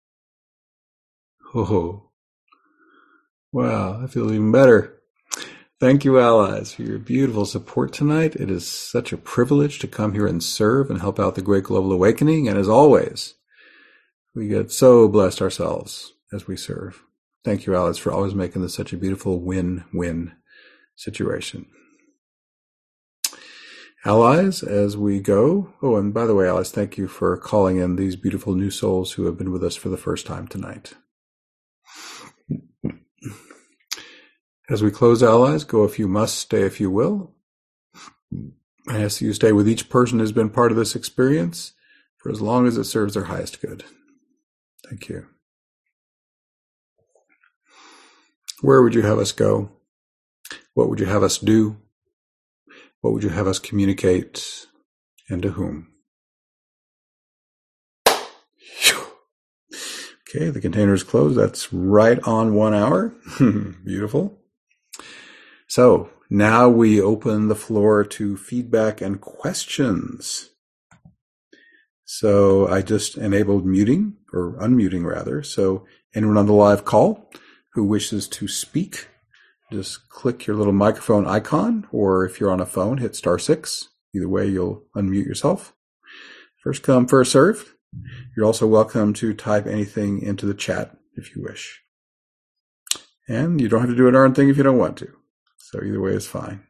Oh, wow, I feel even better. Thank you, allies, for your beautiful support tonight. It is such a privilege to come here and serve and help out the Great Global Awakening. And as always, we get so blessed ourselves as we serve. Thank you, allies, for always making this such a beautiful win-win situation. Allies, as we go. Oh, and by the way, allies, thank you for calling in these beautiful new souls who have been with us for the first time tonight. As we close, allies, go if you must, stay if you will. I ask that you stay with each person who's been part of this experience for as long as it serves their highest good. Thank you. Where would you have us go? What would you have us do? What would you have us communicate? And to whom? Okay, the container is closed. That's right on 1 hour. Beautiful. So now we open the floor to feedback and questions. So I just enabled muting, or unmuting rather. So anyone on the live call who wishes to speak, just click your little microphone icon, or if you're on a phone, hit *6. Either way, you'll unmute yourself. First come, first served. You're also welcome to type anything into the chat if you wish. And you don't have to do a darn thing if you don't want to. So either way is fine.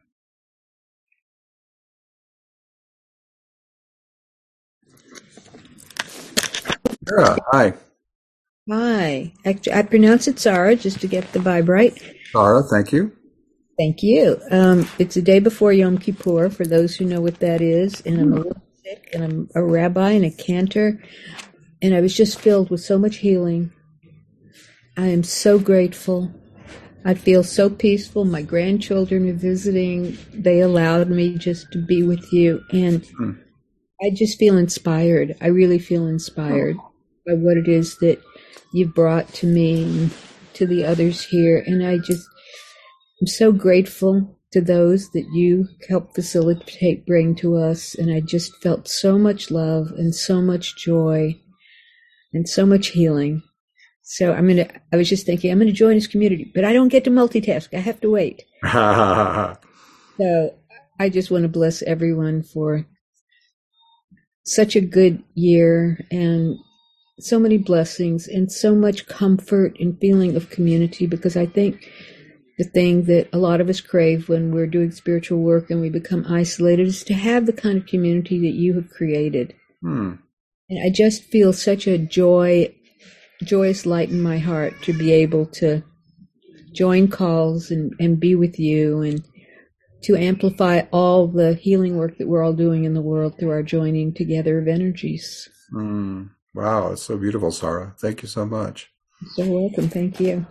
Sarah, hi. Hi. Actually, I pronounce it Sarah just to get the vibe right. Sarah, thank you. Thank you. It's the day before Yom Kippur, for those who know what that is, and I'm a little sick, and I'm a rabbi and a cantor, and I was just filled with so much healing. I am so grateful. I feel so peaceful. My grandchildren are visiting. They allowed me just to be with you, and I just feel inspired. I really feel inspired by what it is that you've brought to me and to the others here, and I'm so grateful to those that you help facilitate, bring to us. And I just felt so much love and so much joy and so much healing. So I was just thinking, I'm going to join this community, but I don't get to multitask. I have to wait. So I just want to bless everyone for such a good year and so many blessings and so much comfort and feeling of community, because I think the thing that a lot of us crave when we're doing spiritual work and we become isolated is to have the kind of community that you have created. And I just feel such a joyous light in my heart to be able to join calls and be with you and to amplify all the healing work that we're all doing in the world through our joining together of energies. Wow, it's so beautiful, Sarah. Thank you so much. You're so welcome. Thank you.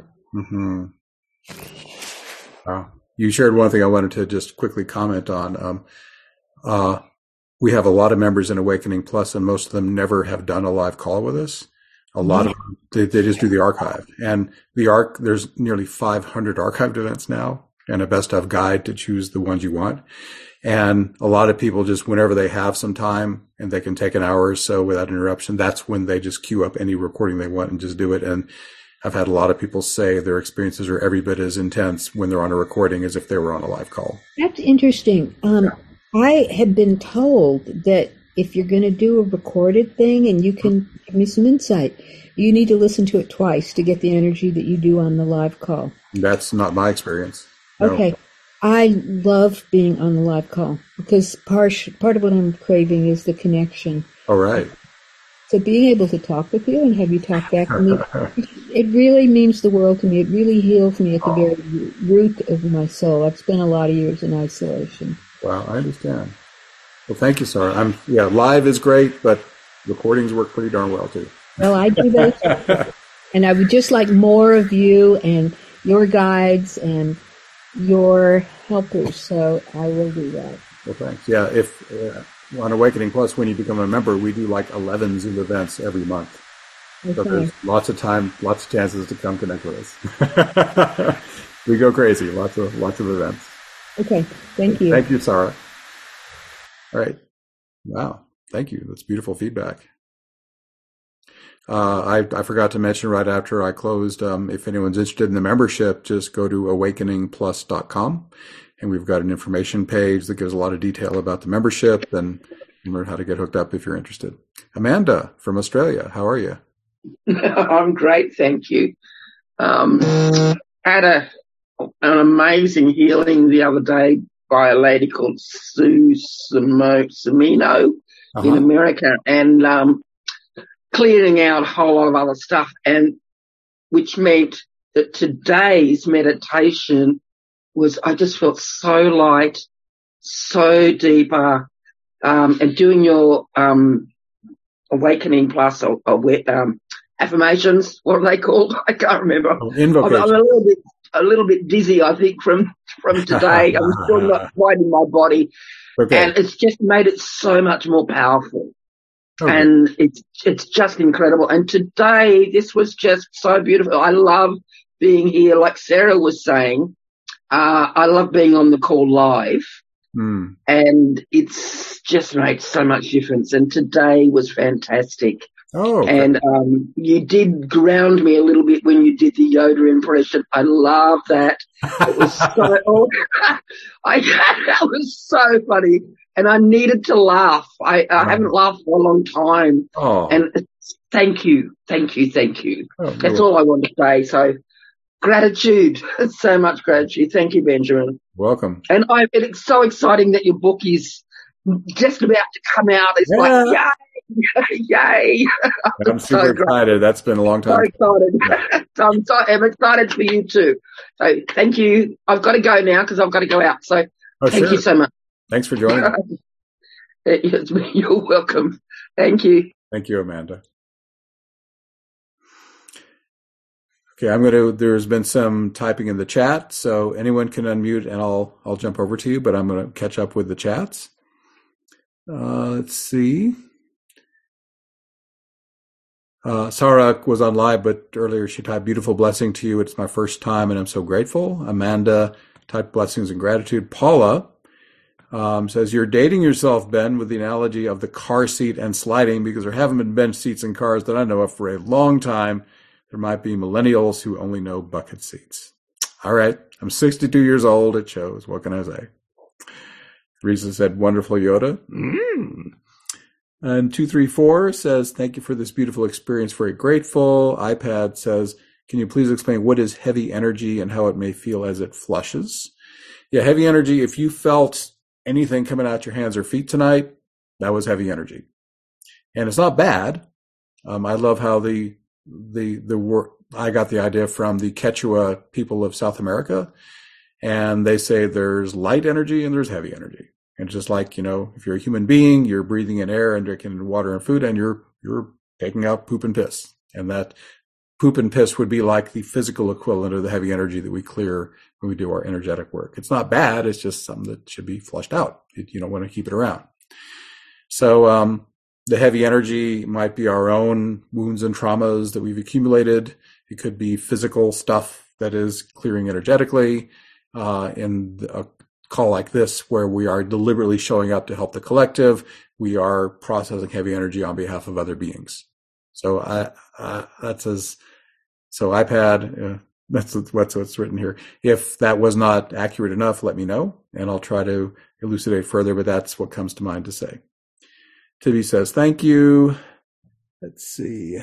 Wow. You shared one thing I wanted to just quickly comment on. We have a lot of members in Awakening Plus, and most of them never have done a live call with us. A lot of them, they just do the archive. And there's nearly 500 archived events now, and a best of guide to choose the ones you want. And a lot of people just, whenever they have some time and they can take an hour or so without interruption, that's when they just queue up any recording they want and just do it. And I've had a lot of people say their experiences are every bit as intense when they're on a recording as if they were on a live call. That's interesting. I have been told that if you're going to do a recorded thing, and you can give me some insight, you need to listen to it twice to get the energy that you do on the live call. That's not my experience. No. Okay. I love being on the live call because part of what I'm craving is the connection. All right. So being able to talk with you and have you talk back to me, it really means the world to me. It really heals me at the very root of my soul. I've spent a lot of years in isolation. Wow, I understand. Well, thank you, Sarah. Live is great, but recordings work pretty darn well too. Well, I do that, and I would just like more of you and your guides and your helpers. So I will do that. Well, thanks. Yeah, if on Awakening Plus, when you become a member, we do like 11 Zoom events every month. Okay. So there's lots of time, lots of chances to come connect with us. We go crazy. Lots of events. Okay. Thank you. Thank you, Sarah. All right. Wow. Thank you. That's beautiful feedback. I forgot to mention right after I closed, if anyone's interested in the membership, just go to awakeningplus.com, and we've got an information page that gives a lot of detail about the membership and learn how to get hooked up if you're interested. Amanda from Australia, how are you? I'm great, thank you. Had an amazing healing the other day by a lady called Sue Semino in America, and clearing out a whole lot of other stuff, and which meant that today's meditation I just felt so light, so deeper, and doing your Awakening Plus or affirmations, what are they called? I can't remember. Invocation. I'm a little bit dizzy, I think, from today. I'm still not quite in my body. Okay. And it's just made it so much more powerful. Okay. And it's just incredible. And today, this was just so beautiful. I love being here. Like Sarah was saying, I love being on the call live. And it's just made so much difference. And today was fantastic. Oh, okay. And you did ground me a little bit when you did the Yoda impression. I love that. It was so that was so funny, and I needed to laugh. I haven't laughed for a long time. Oh. And thank you. Oh, that's all I want to say. So gratitude, so much gratitude. Thank you, Benjamin. Welcome. And it's so exciting that your book is just about to come out. It's like, yay. I'm super excited. That's been a long time. So excited. I'm excited for you too. So thank you. I've got to go now because I've got to go out. So thank you so much. Thanks for joining. You're welcome. Thank you. Thank you, Amanda. Okay, there's been some typing in the chat, so anyone can unmute and I'll jump over to you, but I'm going to catch up with the chats. Let's see. Sarah was on live, but earlier she typed, beautiful blessing to you. It's my first time and I'm so grateful. Amanda typed blessings and gratitude. Paula says, you're dating yourself, Ben, with the analogy of the car seat and sliding, because there haven't been bench seats in cars that I know of for a long time. There might be millennials who only know bucket seats. All right. I'm 62 years old. It shows. What can I say? Teresa said, wonderful Yoda. And 234 says, thank you for this beautiful experience. Very grateful. iPad says, can you please explain what is heavy energy and how it may feel as it flushes? Yeah, heavy energy. If you felt anything coming out your hands or feet tonight, that was heavy energy. And it's not bad. I love how the work, I got the idea from the Quechua people of South America, and they say there's light energy and there's heavy energy. And just like, if you're a human being, you're breathing in air and drinking water and food, and you're taking out poop and piss. And that poop and piss would be like the physical equivalent of the heavy energy that we clear when we do our energetic work. It's not bad. It's just something that should be flushed out. You don't want to keep it around. So, the heavy energy might be our own wounds and traumas that we've accumulated. It could be physical stuff that is clearing energetically. In a call like this, where we are deliberately showing up to help the collective, we are processing heavy energy on behalf of other beings. So iPad, that's what's written here. If that was not accurate enough, let me know, and I'll try to elucidate further, but that's what comes to mind to say. Tibby says, thank you. Let's see.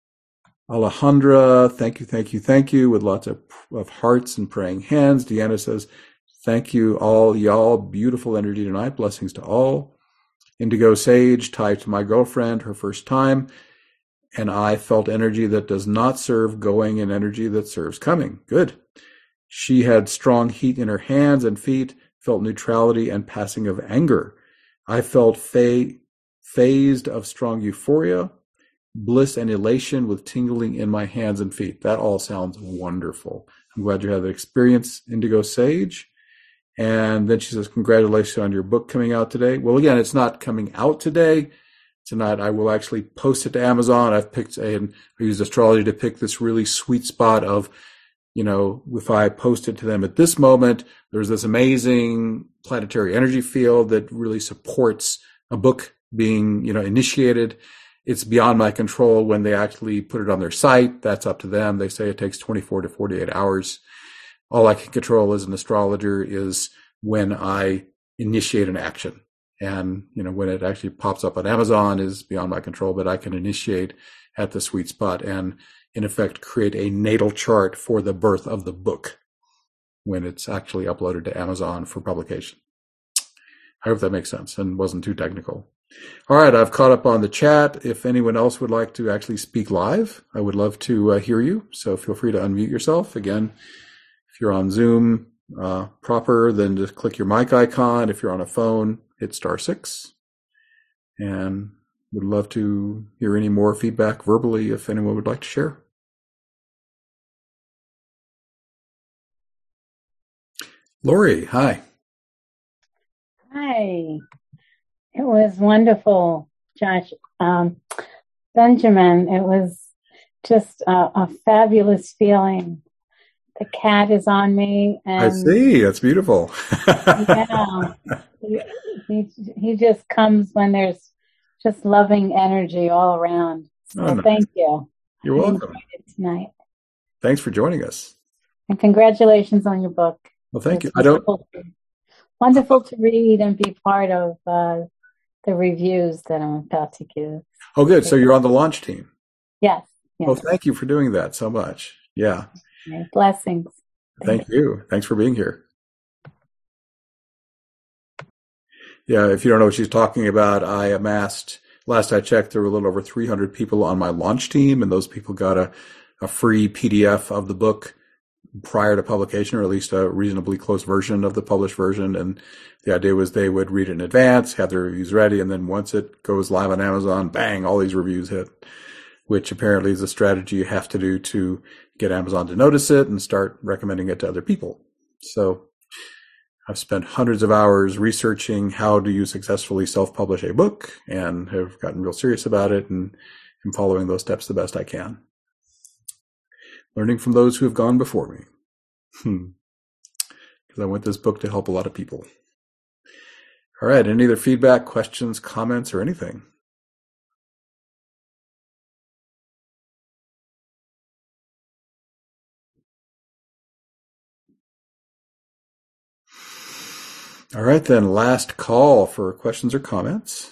Alejandra, thank you, with lots of hearts and praying hands. Deanna says, thank you all, y'all. Beautiful energy tonight. Blessings to all. Indigo Sage typed, my girlfriend, her first time, and I felt energy that does not serve going and energy that serves coming. Good. She had strong heat in her hands and feet, felt neutrality and passing of anger. I felt phased of strong euphoria, bliss and elation with tingling in my hands and feet. That all sounds wonderful. I'm glad you had that experience, Indigo Sage. And then she says, congratulations on your book coming out today. Well, again, it's not coming out today. Tonight, I will actually post it to Amazon. I used astrology to pick this really sweet spot of, if I post it to them at this moment, there's this amazing planetary energy field that really supports a book being, initiated. It's beyond my control when they actually put it on their site. That's up to them. They say it takes 24 to 48 hours. All I can control as an astrologer is when I initiate an action. And, when it actually pops up on Amazon is beyond my control, but I can initiate at the sweet spot and, in effect, create a natal chart for the birth of the book when it's actually uploaded to Amazon for publication. I hope that makes sense and wasn't too technical. All right, I've caught up on the chat. If anyone else would like to actually speak live, I would love to hear you. So feel free to unmute yourself. Again, if you're on Zoom proper, then just click your mic icon. If you're on a phone, hit *6. And would love to hear any more feedback verbally if anyone would like to share. Lori, hi. Hi. It was wonderful, Josh. Benjamin, it was just a fabulous feeling. The cat is on me. And I see. That's beautiful. Yeah. He just comes when there's just loving energy all around. So Thank you. You're welcome. Tonight. Thanks for joining us. And congratulations on your book. Well, thank you. Wonderful to read and be part of the reviews that I'm about to give. Oh, good. So you're on the launch team. Yes. Well, thank you for doing that so much. Yeah. Okay. Blessings. Thank you. Thanks for being here. Yeah, if you don't know what she's talking about, I amassed, last I checked, there were a little over 300 people on my launch team, and those people got a free PDF of the book prior to publication, or at least a reasonably close version of the published version. And the idea was they would read it in advance, have their reviews ready, and then once it goes live on Amazon, bang, all these reviews hit, which apparently is a strategy you have to do to get Amazon to notice it and start recommending it to other people. So I've spent hundreds of hours researching how do you successfully self-publish a book, and have gotten real serious about it, and am following those steps the best I can. Learning from those who have gone before me. Because I want this book to help a lot of people. All right, any other feedback, questions, comments, or anything? All right, then, last call for questions or comments.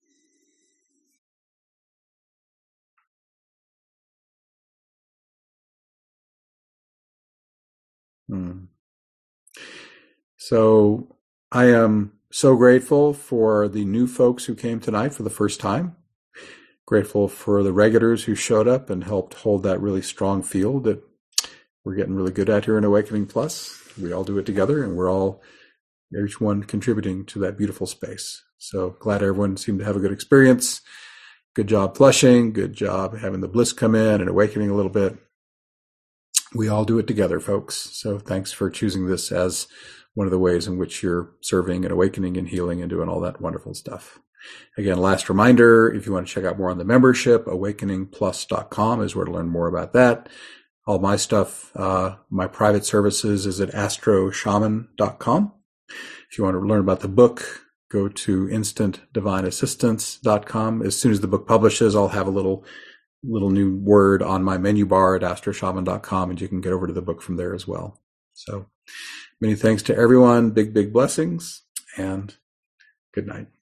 So I am so grateful for the new folks who came tonight for the first time. Grateful for the regulars who showed up and helped hold that really strong field that we're getting really good at here in Awakening Plus. We all do it together, and we're all, each one contributing to that beautiful space. So glad everyone seemed to have a good experience. Good job flushing. Good job having the bliss come in and awakening a little bit. We all do it together, folks. So thanks for choosing this as one of the ways in which you're serving and awakening and healing and doing all that wonderful stuff. Again, last reminder, if you want to check out more on the membership, awakeningplus.com is where to learn more about that. All my stuff, my private services is at astroshaman.com. If you want to learn about the book, go to instantdivineassistance.com. As soon as the book publishes, I'll have a little new word on my menu bar at astroshaman.com, and you can get over to the book from there as well. So many thanks to everyone. Big, big blessings, and good night.